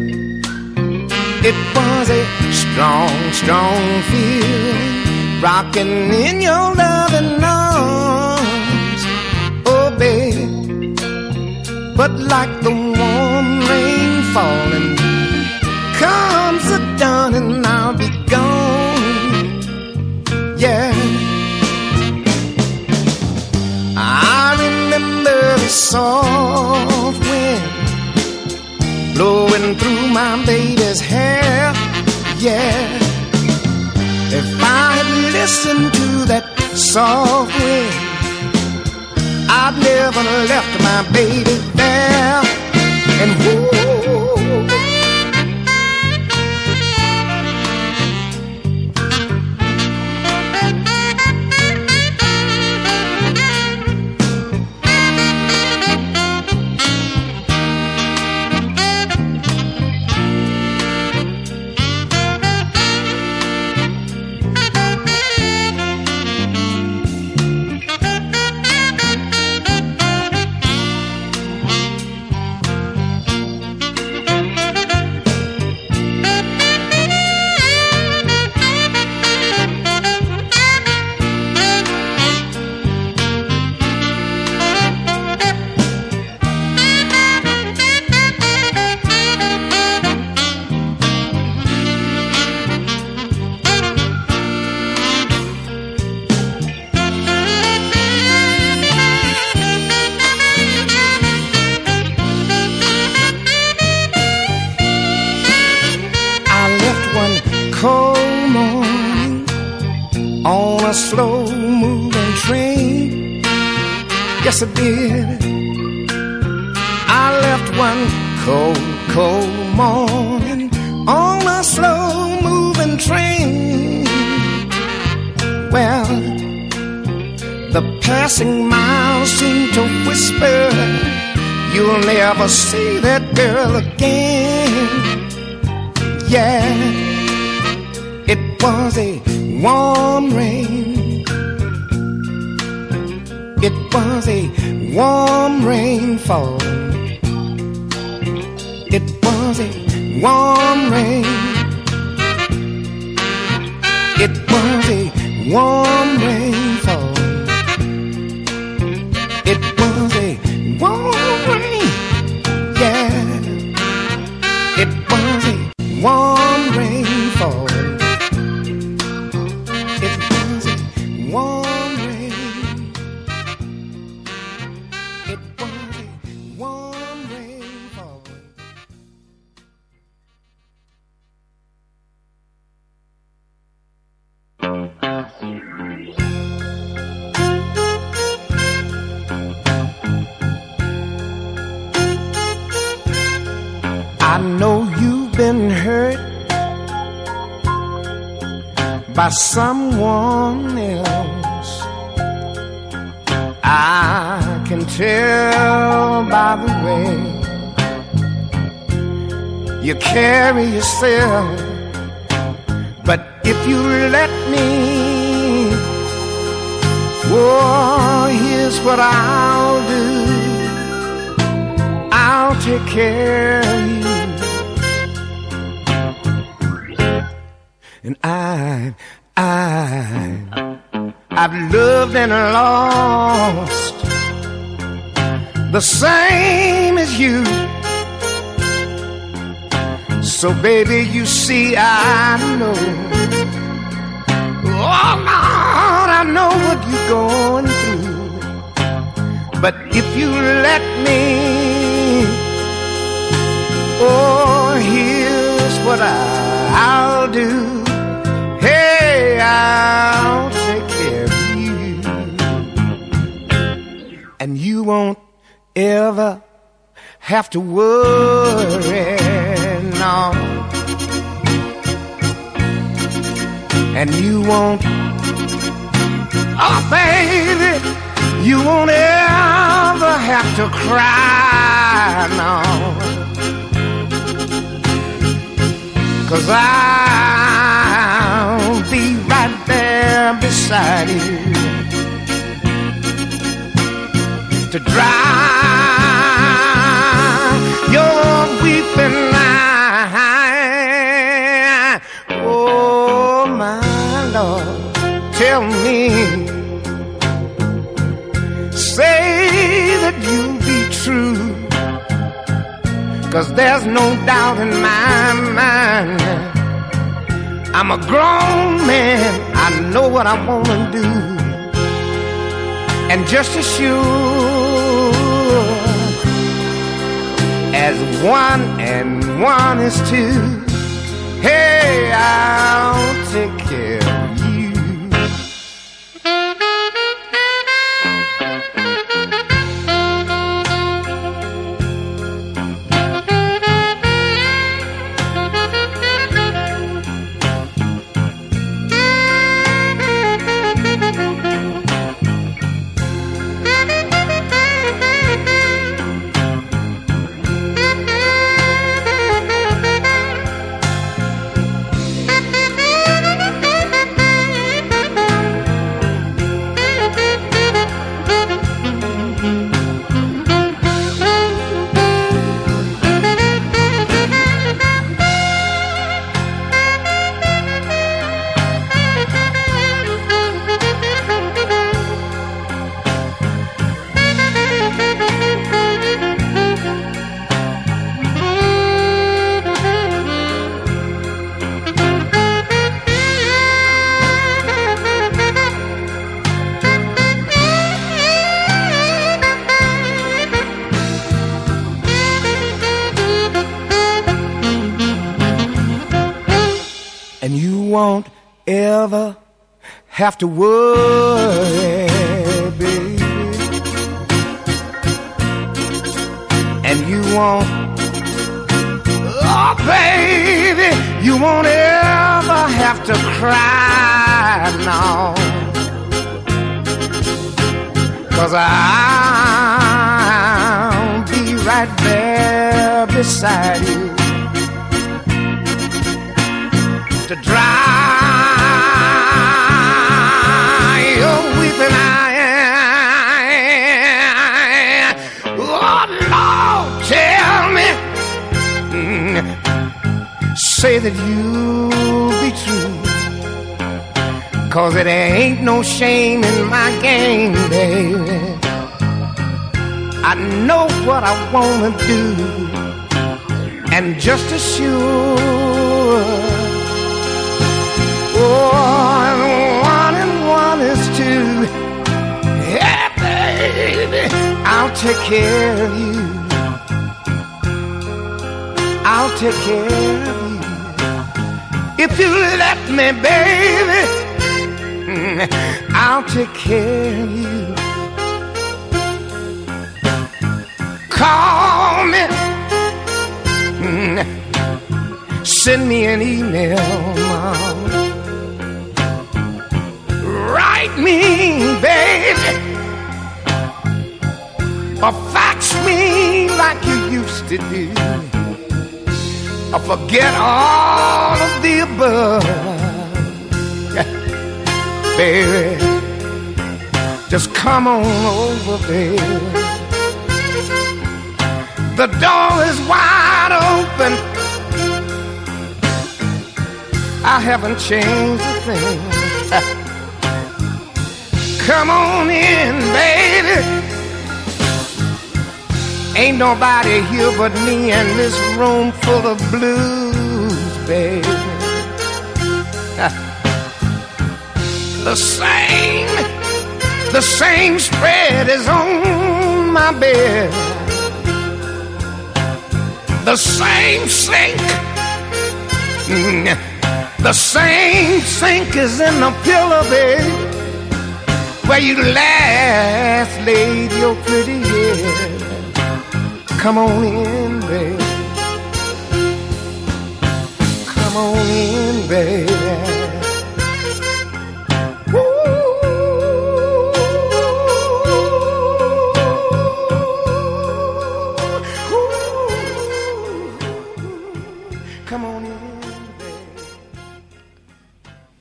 Speaker 5: it was a strong, strong feeling, rocking in your loving arms. Oh, baby, but like the warm rain falling, comes the dawn and I'll be gone. Yeah, I remember the soft wind blowing through my baby's hair. Yeah, if I had listened to that soft wind, I'd never left my baby there. And slow-moving train, yes I did. I left one cold, cold morning on a slow-moving train. Well, the passing miles seem to whisper, you'll never see that girl again. Yeah, it was a warm rain. It was a warm rainfall. It was a warm rain. It was a warm rainfall. It was a warm rain. Yeah. It was a warm rainfall. It was a warm rain. It was a warm rainfall. I know you've been hurt by someone else. I can tell by the way you carry yourself. But if you let me, oh, here's what I'll do. I'll take care of you. And I've loved and lost the same as you. So baby, you see, I know, oh Lord, I know what you're going through. But if you let me, oh, here's what I'll do. Hey, I'll take care of you, and you won't ever have to worry, no. And you won't, oh baby, you won't ever have to cry, no. 'Cause I'll be right there beside you to dry your weeping eye. Oh, my Lord, tell me, say that you'll be true, 'cause there's no doubt in my mind. I'm a grown man, I know what I wanna do, and just as sure as 1 and 1 is 2, hey, I'll take care of you. Won't ever have to worry, baby, and you won't, oh baby, you won't ever have to cry, no, 'cause I'll be right there beside you to dry your weeping eye. Oh, Lord, tell me, say that you'll be true, 'cause it ain't no shame in my game, baby. I know what I wanna do, and just as sure, oh, and 1 and 1 is 2. Yeah, baby, I'll take care of you. I'll take care of you. If you let me, baby, I'll take care of you. Call me, send me an email, Mom. Write me, baby, or fax me like you used to do, or forget all of the above. Baby, just come on over, baby. The door is wide open, I haven't changed a thing. Come on in, baby. Ain't nobody here but me and this room full of blues, baby. The same spread is on my bed. The same sink, the same sink is in the pillow, baby, where you last laid your pretty head. Come on in, baby. Come on in, baby.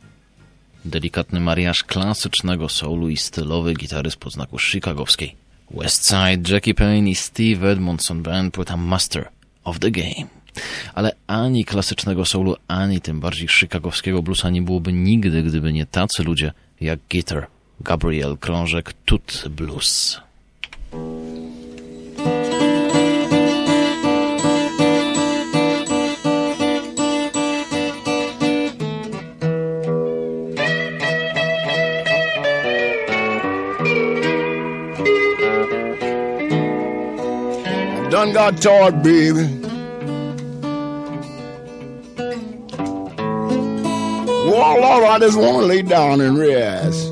Speaker 3: Delikatny mariaż klasycznego soulu i stylowy gitary z podznaku chicagowskiej Westside, Jackie Payne i Steve Edmondson Band, płyta Master of the Game. Ale ani klasycznego soulu, ani tym bardziej chicagowskiego bluesa nie byłoby nigdy, gdyby nie tacy ludzie jak Guitar Gabriel, krążek Tut Blues.
Speaker 7: Done got tired, baby. Oh, Lord, I just want to lay down and rest.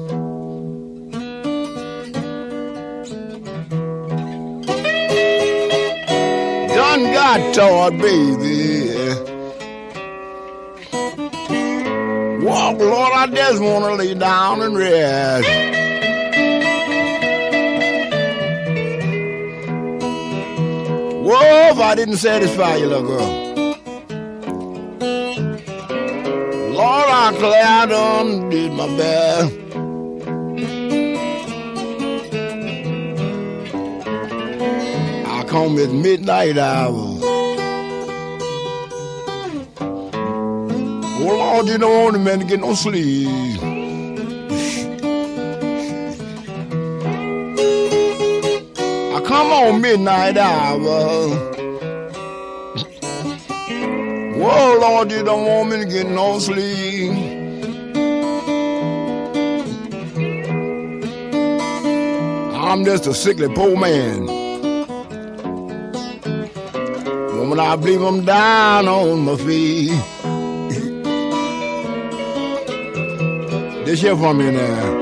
Speaker 7: Done got tired, baby. Oh, Lord, I just want to lay down and rest. Whoa, if I didn't satisfy you, little girl. Lord, I clear done did my best. I come at midnight hour. Oh, Lord, you don't want a man to get no sleep. Come on, midnight hour. Whoa, Lord, you don't want me to get no sleep. I'm just a sickly poor man. Woman, I believe I'm down on my feet. This here for me now.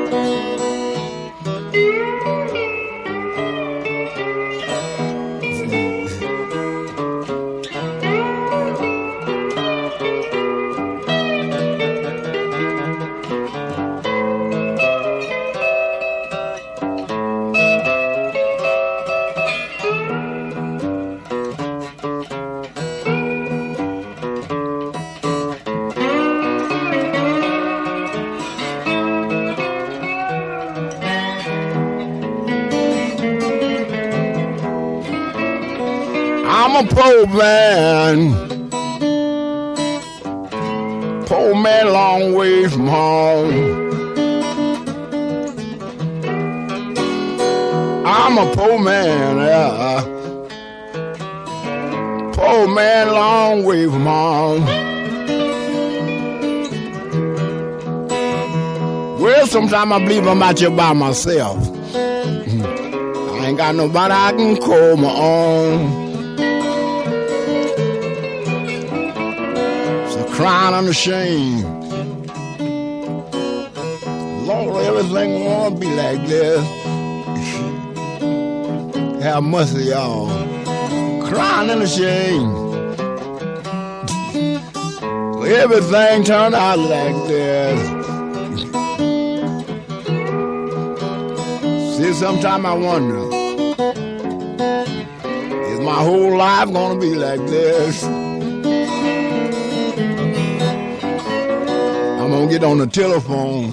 Speaker 7: I'm a poor man, long way from home. I'm a poor man, yeah. Poor man, long way from home. Well, sometimes I believe I'm out here by myself. I ain't got nobody I can call my own. Crying under shame. Lord, everything wanna be like this. Have mercy, y'all. Crying under shame. Everything turned out like this. See, sometime I wonder, is my whole life gonna be like this? I'm gonna get on the telephone.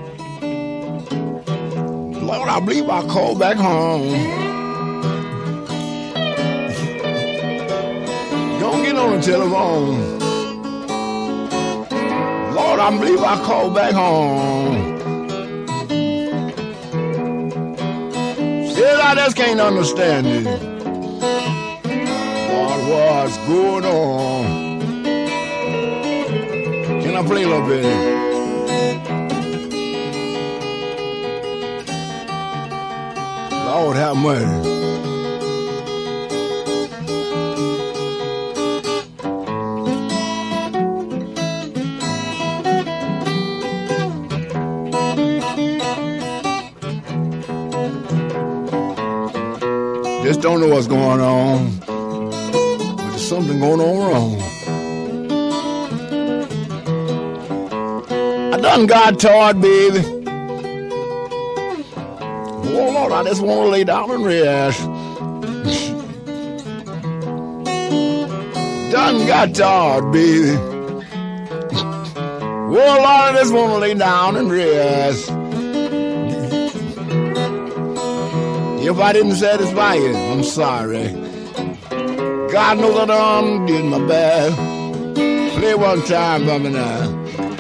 Speaker 7: Lord, I believe I called back home. Don't get on the telephone. Lord, I believe I called back home. Still, I just can't understand it. What's going on? Can I play a little bit? Lord have mercy. Just don't know what's going on, but there's something going on wrong. I done got tired, baby. Oh, Lord, I just want to lay down and rest. Done got tired, baby. Oh, Lord, I just want to lay down and rest. You If I didn't satisfy you, I'm sorry. God knows I done did my best. Play one time for me now.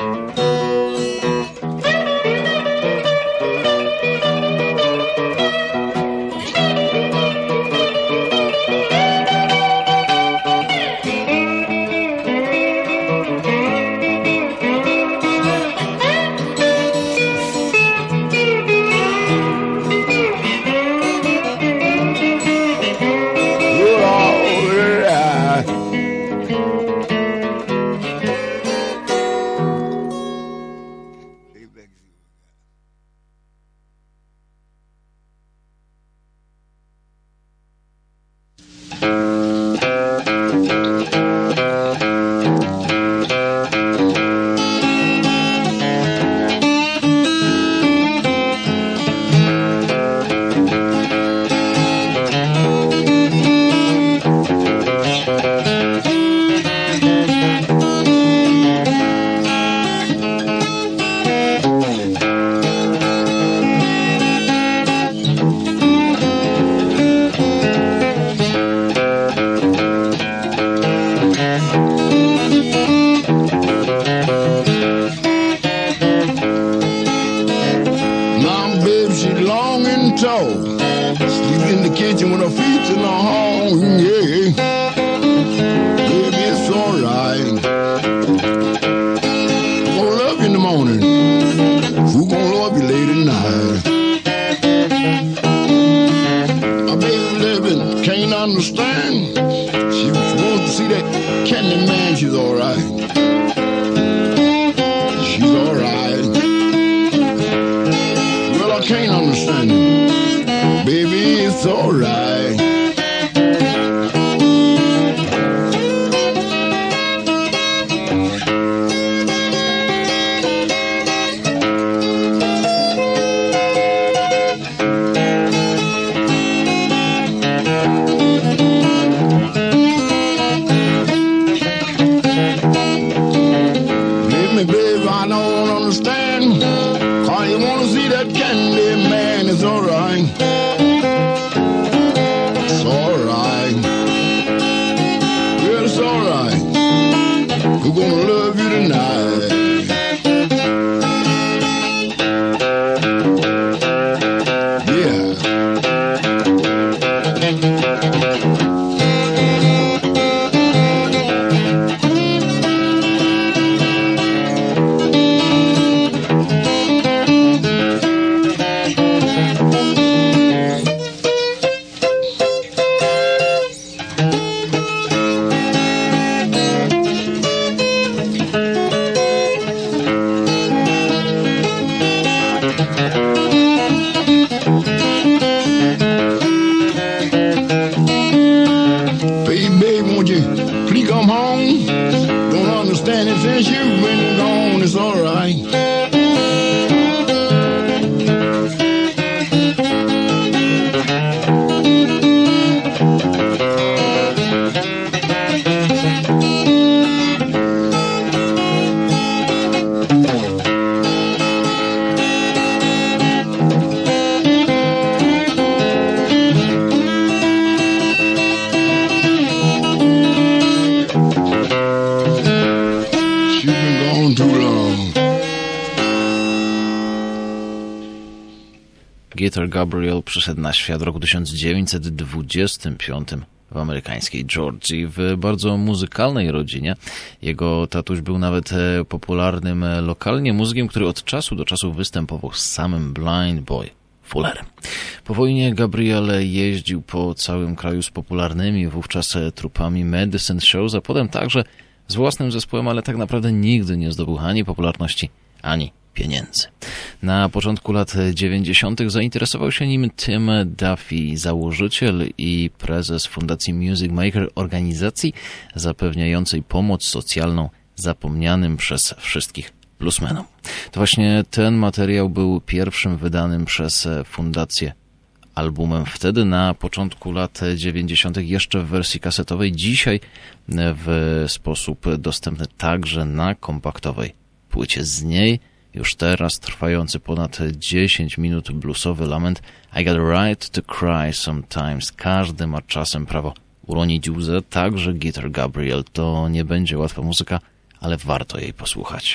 Speaker 3: Gaither Gabriel przyszedł na świat w roku 1925 w amerykańskiej Georgii w bardzo muzykalnej rodzinie. Jego tatuś był nawet popularnym lokalnie muzykiem, który od czasu do czasu występował z samym Blind Boy Fullerem. Po wojnie Gabriel jeździł po całym kraju z popularnymi wówczas trupami Medicine Shows, a potem także z własnym zespołem, ale tak naprawdę nigdy nie zdobył ani popularności, ani pieniędzy. Na początku lat 90. zainteresował się nim Tim Duffy, założyciel i prezes Fundacji Music Maker, organizacji zapewniającej pomoc socjalną zapomnianym przez wszystkich bluesmenom. To właśnie ten materiał był pierwszym wydanym przez fundację albumem wtedy na początku lat 90. jeszcze w wersji kasetowej, dzisiaj w sposób dostępny także na kompaktowej płycie. Z niej Już teraz trwający ponad 10 minut bluesowy lament I got a right to cry sometimes. Każdy ma czasem prawo uronić łzę, także Guitar Gabriel. To nie będzie łatwa muzyka, ale warto jej posłuchać.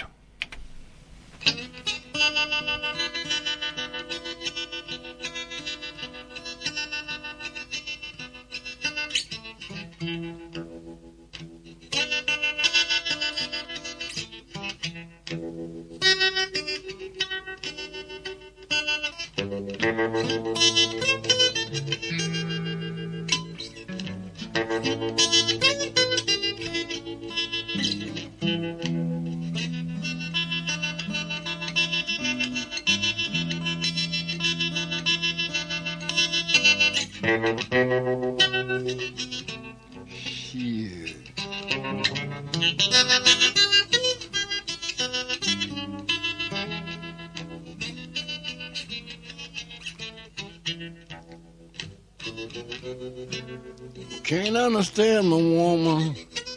Speaker 7: Can't understand my woman.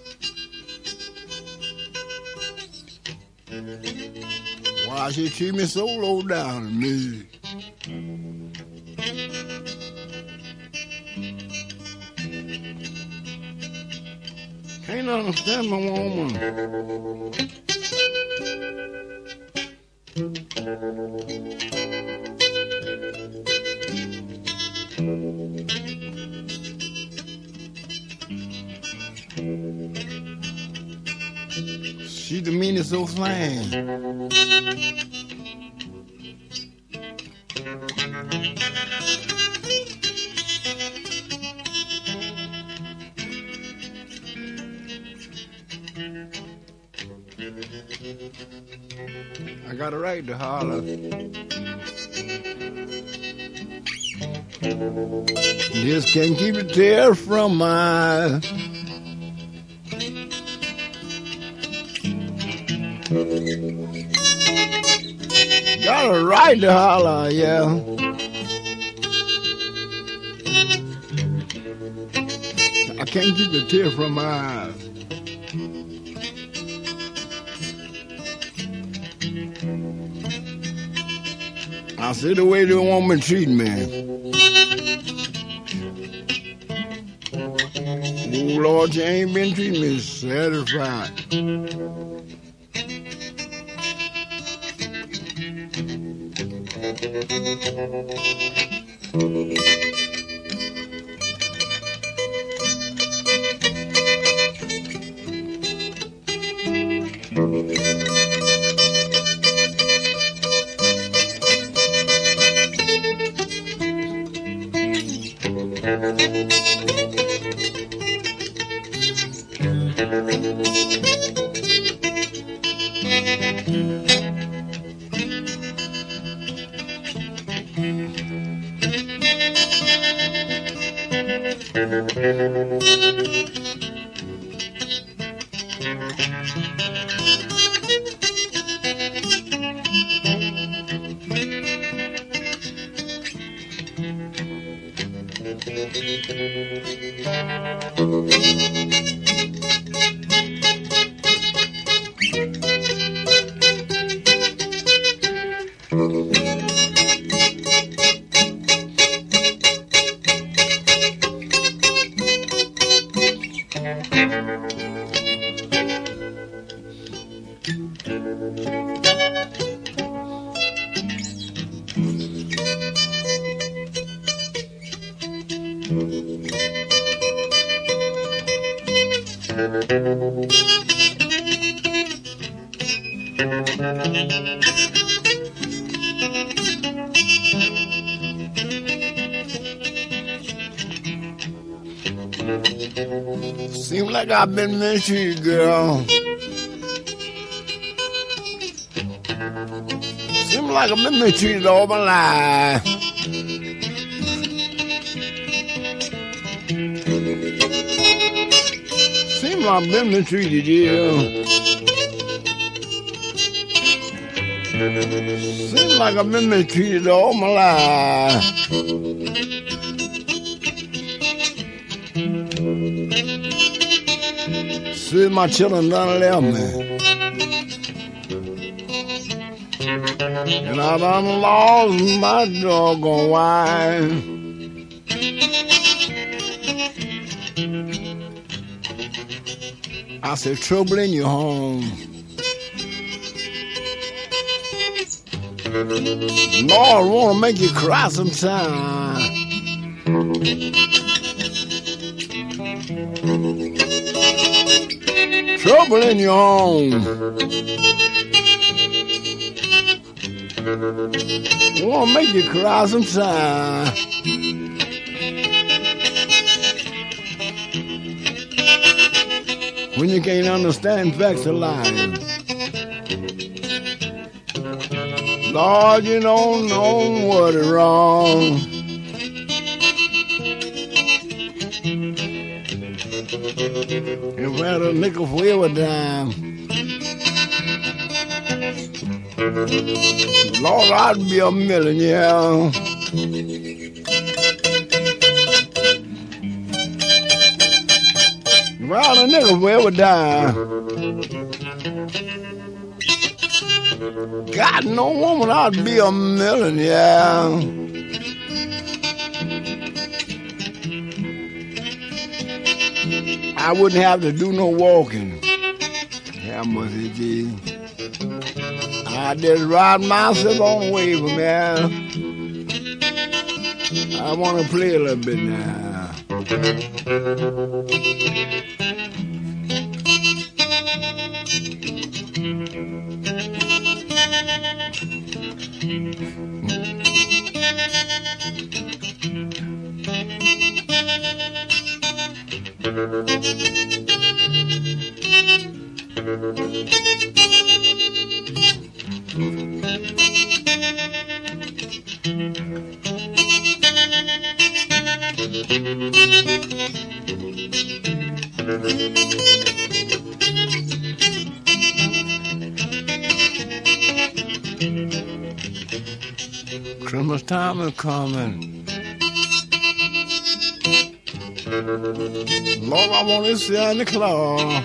Speaker 7: Why she treat me so low down to me? Can't understand my woman. She the meanest old thing. I got a right to holler. Just can't keep the tears from my eyes. Got a right to holler, yeah. I can't keep the tear from my eyes. I see the way the woman treat me. Oh, Lord, you ain't been treating me satisfied. Seems like I've been mistreated, girl. Seems like I've been mistreated all my life. Seems like I've been mistreated, yeah. Seems like I've been mistreated all my life. See, my children done left me. And I done lost my doggone wife. I said, trouble in your home. Lord, want to make you cry sometime. Trouble in your home. Want to make you cry sometime. When you can't understand facts of life. Lord, you don't know what is wrong. If I had a nickel for every dime, Lord, I'd be a millionaire. If I had a nickel for every dime, God, no woman, I'd be a millionaire. I wouldn't have to do no walking. How much it is? I just ride myself on the wave, man. I want to play a little bit now. Christmas time is coming. Lord, I want to see Santa Claus.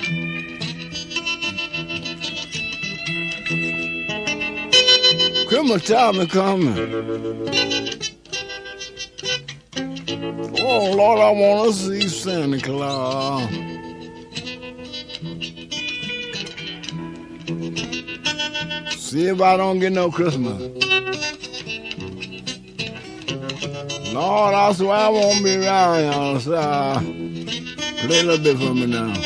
Speaker 7: Christmas time is coming. Oh, Lord, I want to see Santa Claus. See if I don't get no Christmas. Lord, I swear I won't be around y'all, so play a little bit for me now.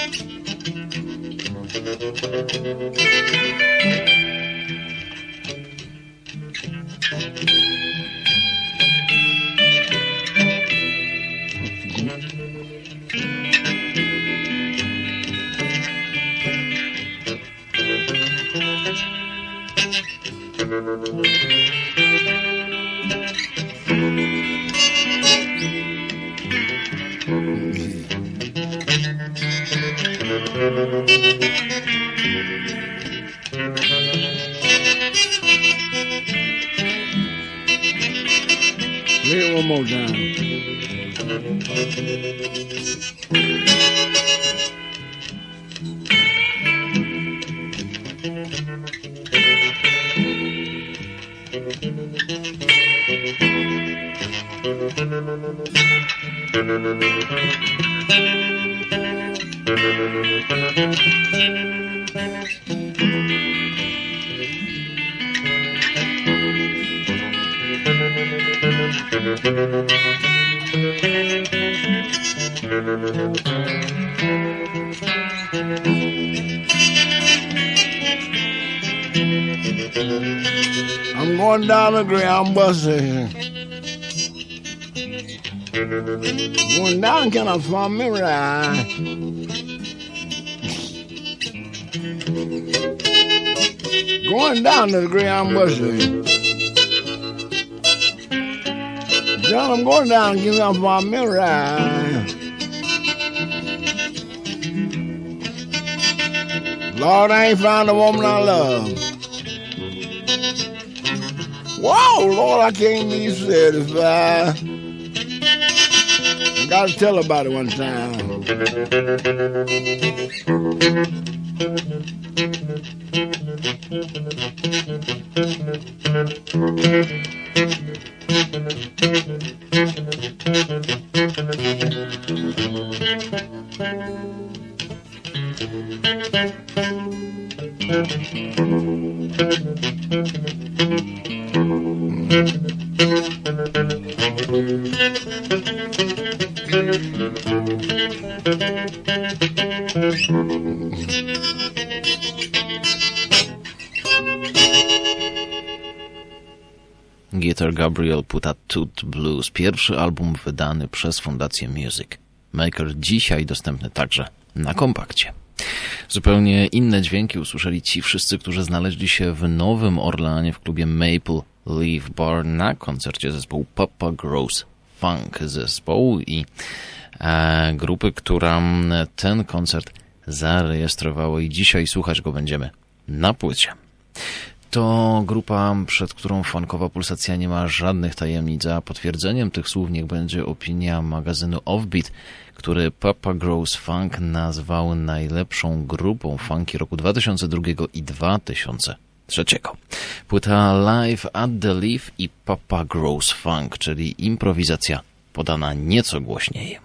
Speaker 7: Play it one more time. I'm going down the Grand bus station. Going down, can I find me right? Going down to the Grand bus station. John, I'm going down and give me find me right. Lord, I ain't found the woman I love. Whoa, Lord, I can't be satisfied. I gotta tell her about it one time.
Speaker 3: Guitar Gabriel Put a Tooth Blues, pierwszy album wydany przez Fundację Music Maker, dzisiaj dostępny także na kompakcie. Zupełnie inne dźwięki usłyszeli ci wszyscy, którzy znaleźli się w Nowym Orleanie w klubie Maple Leaf Bar na koncercie zespołu Papa Grows Funk, zespołu i grupy, która ten koncert zarejestrowała i dzisiaj słuchać go będziemy na płycie. To grupa, przed którą funkowa pulsacja nie ma żadnych tajemnic, a potwierdzeniem tych słów niech będzie opinia magazynu Offbeat, który Papa Grows Funk nazwał najlepszą grupą funky roku 2002 i 2003. Płyta Live at the Leaf i Papa Grows Funk, czyli improwizacja podana nieco głośniej.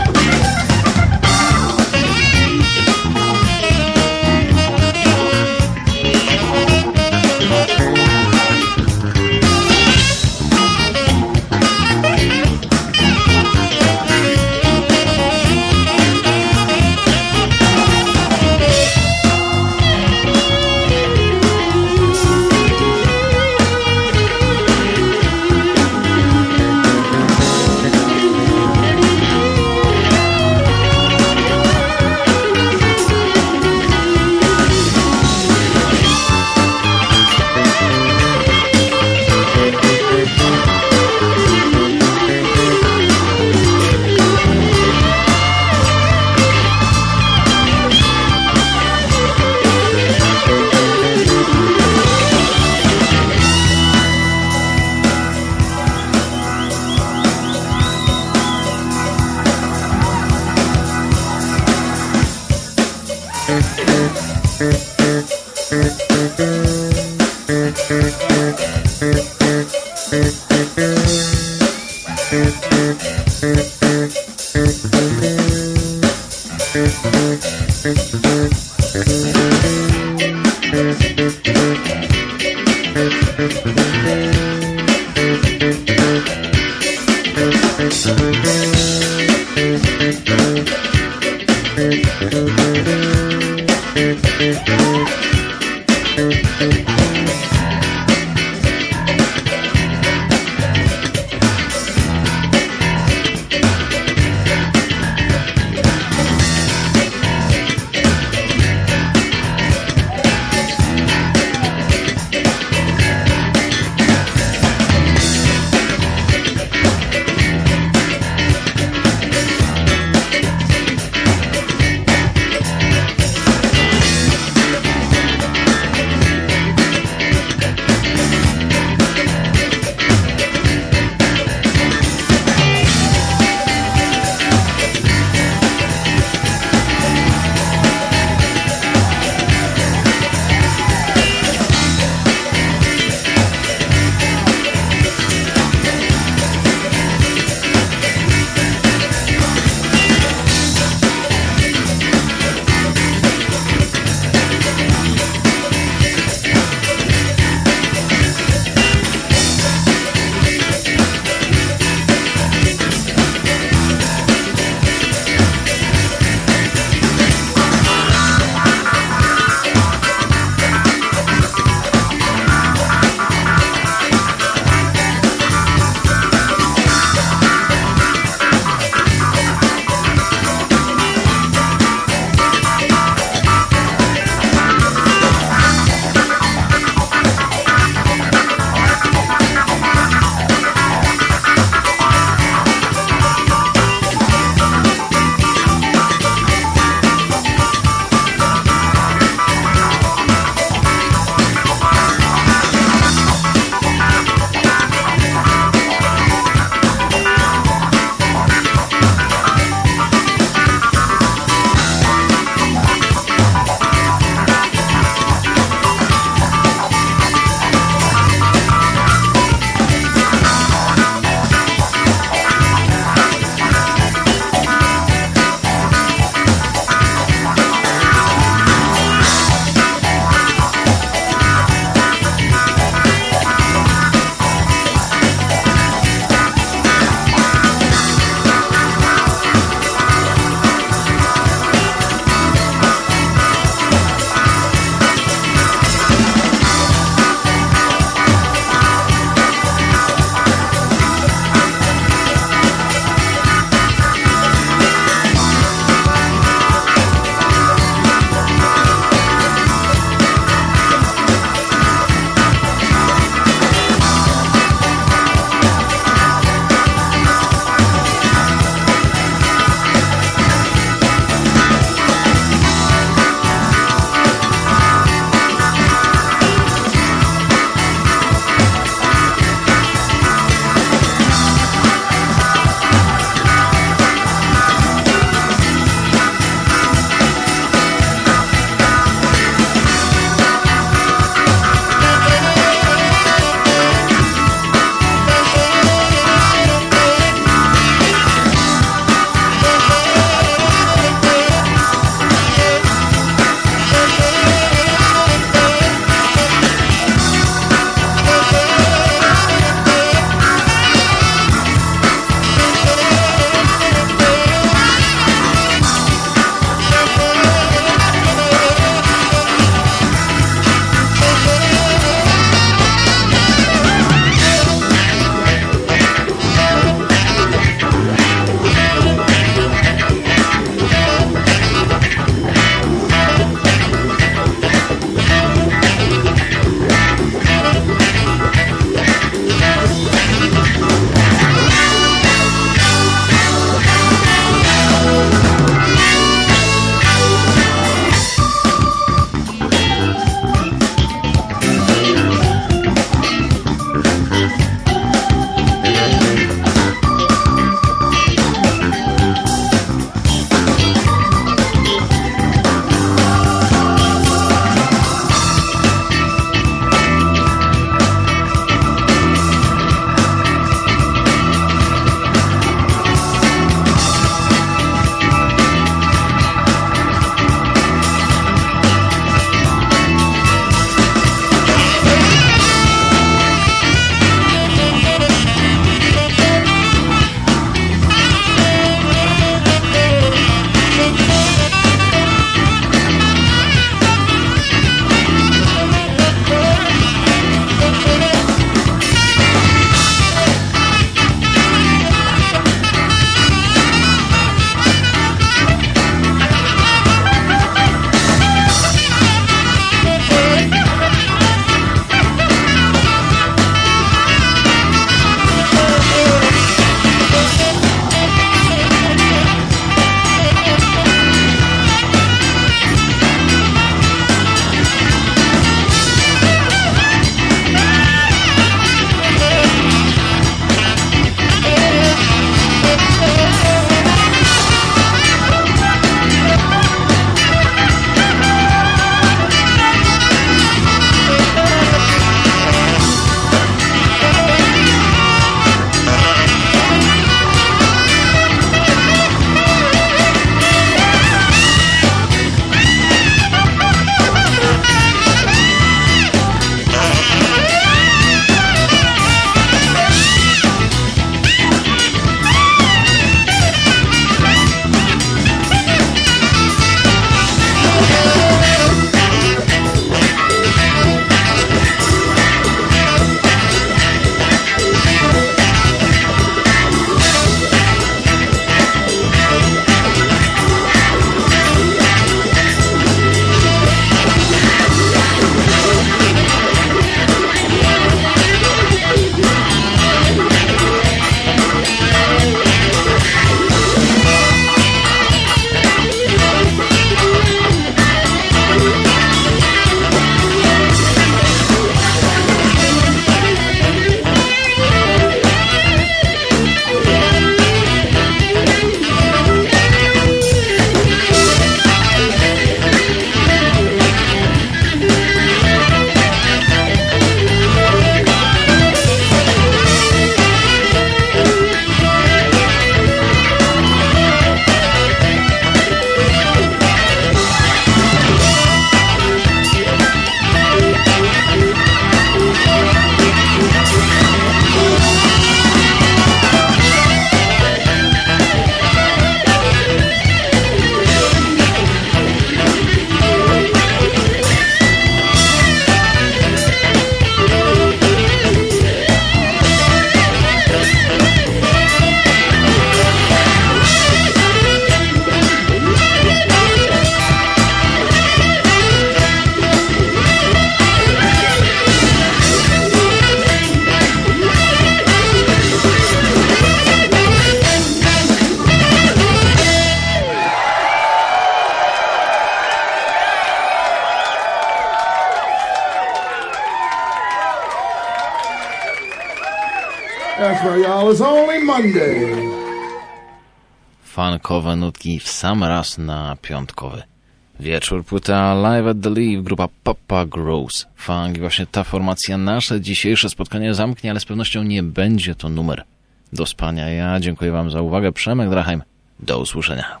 Speaker 8: That's right, y'all. It's only Monday.
Speaker 3: Funkowe nutki w sam raz na piątkowy wieczór. Płyta Live at the Leaf, grupa Papa Grows Funk. I właśnie ta formacja nasze dzisiejsze spotkanie zamknie, ale z pewnością nie będzie to numer do spania. Ja dziękuję wam za uwagę. Przemek Drachheim. Do usłyszenia.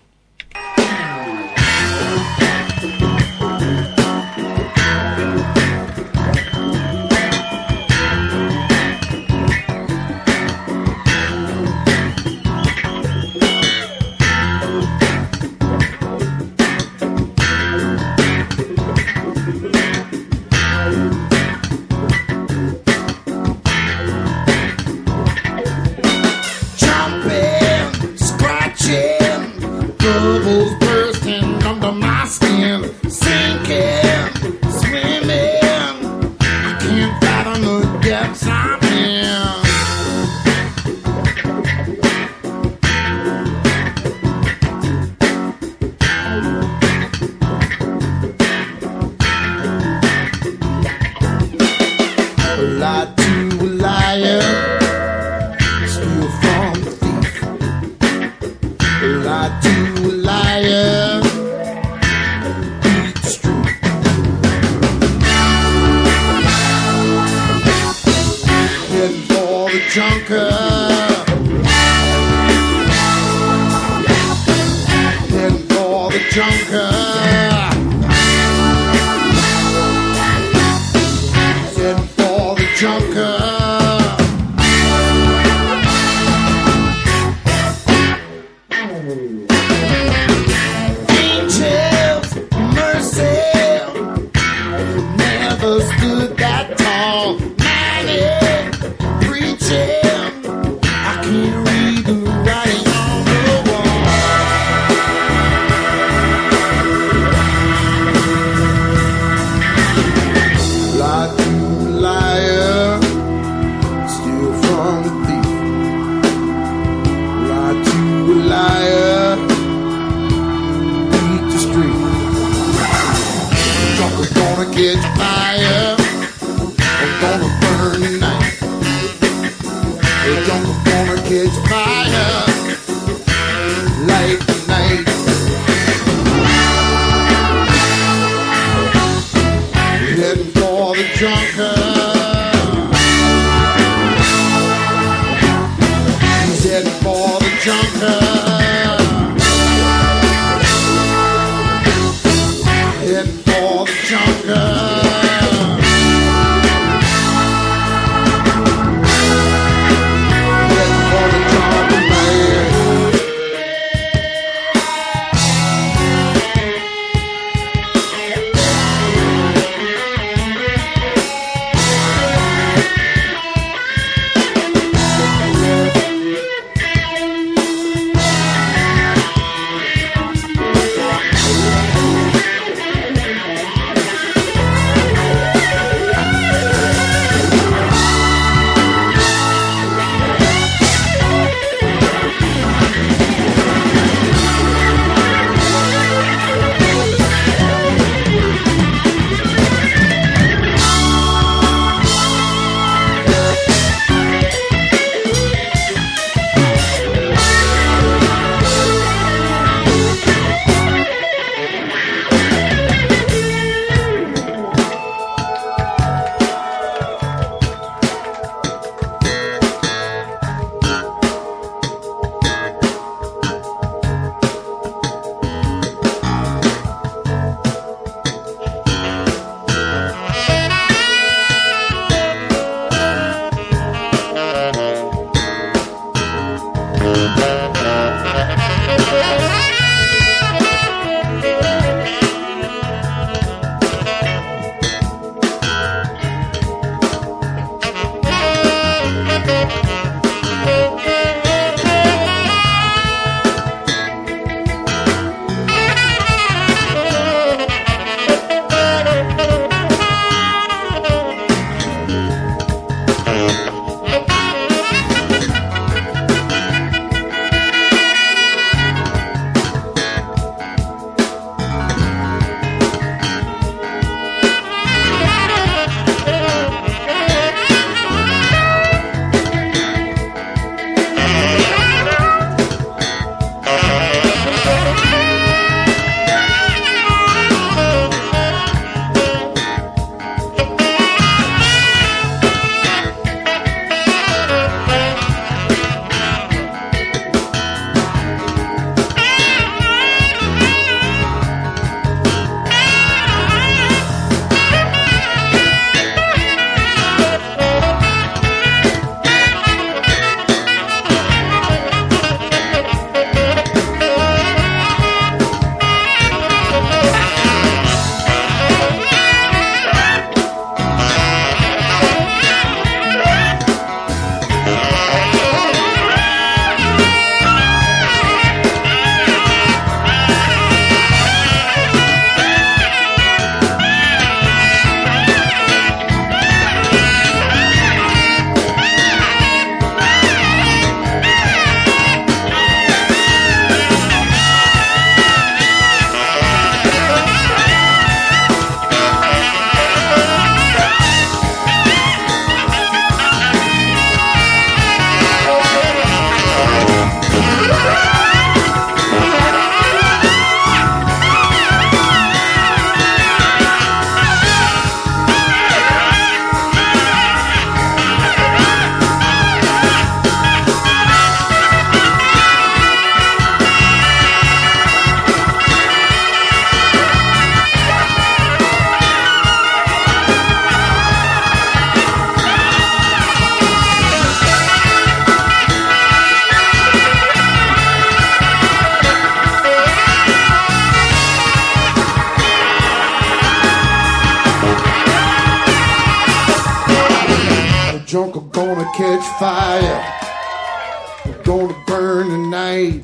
Speaker 8: junk are gonna catch fire. We're gonna burn tonight.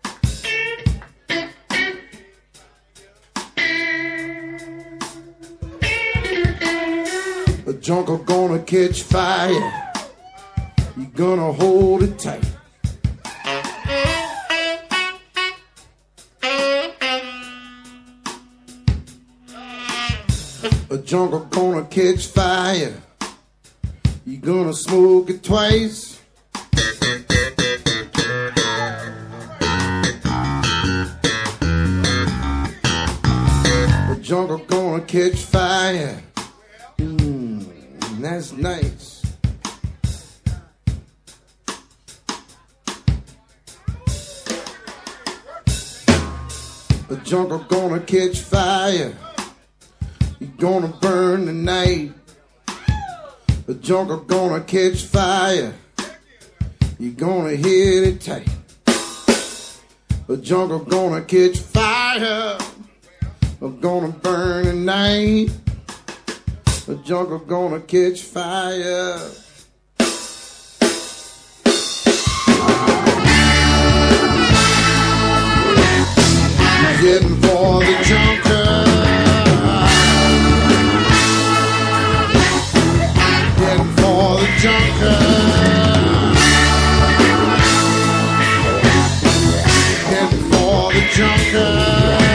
Speaker 8: The junk are gonna catch fire. You're gonna hold it tight. The junk are gonna catch fire. You're gonna smoke it twice. The junk are gonna catch fire. That's nice. The junk are gonna catch fire. You're gonna burn tonight. The junk are gonna catch fire. You're gonna hit it tight. The junk are gonna catch fire. We're gonna burn tonight. The junk are gonna catch fire. Heading for the junker. Heading for the junker. Heading for the junker.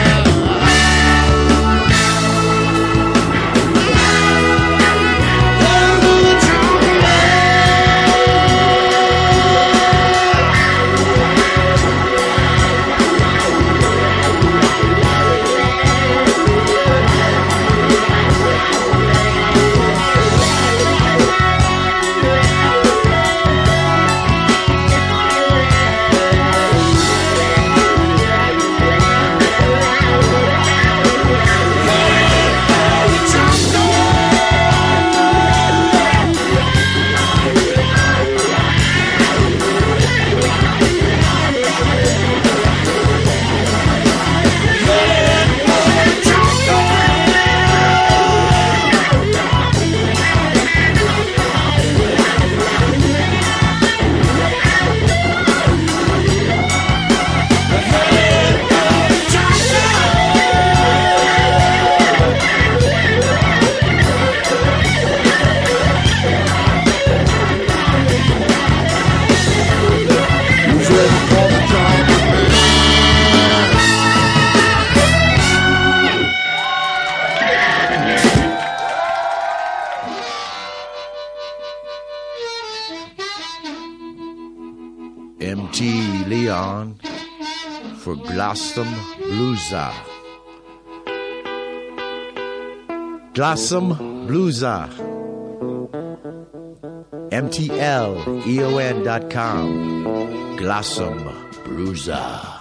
Speaker 1: M.T. Leon for Glossum Bluesa. Glossum Bluesa. MTLEON.com. Glossum Bluesa.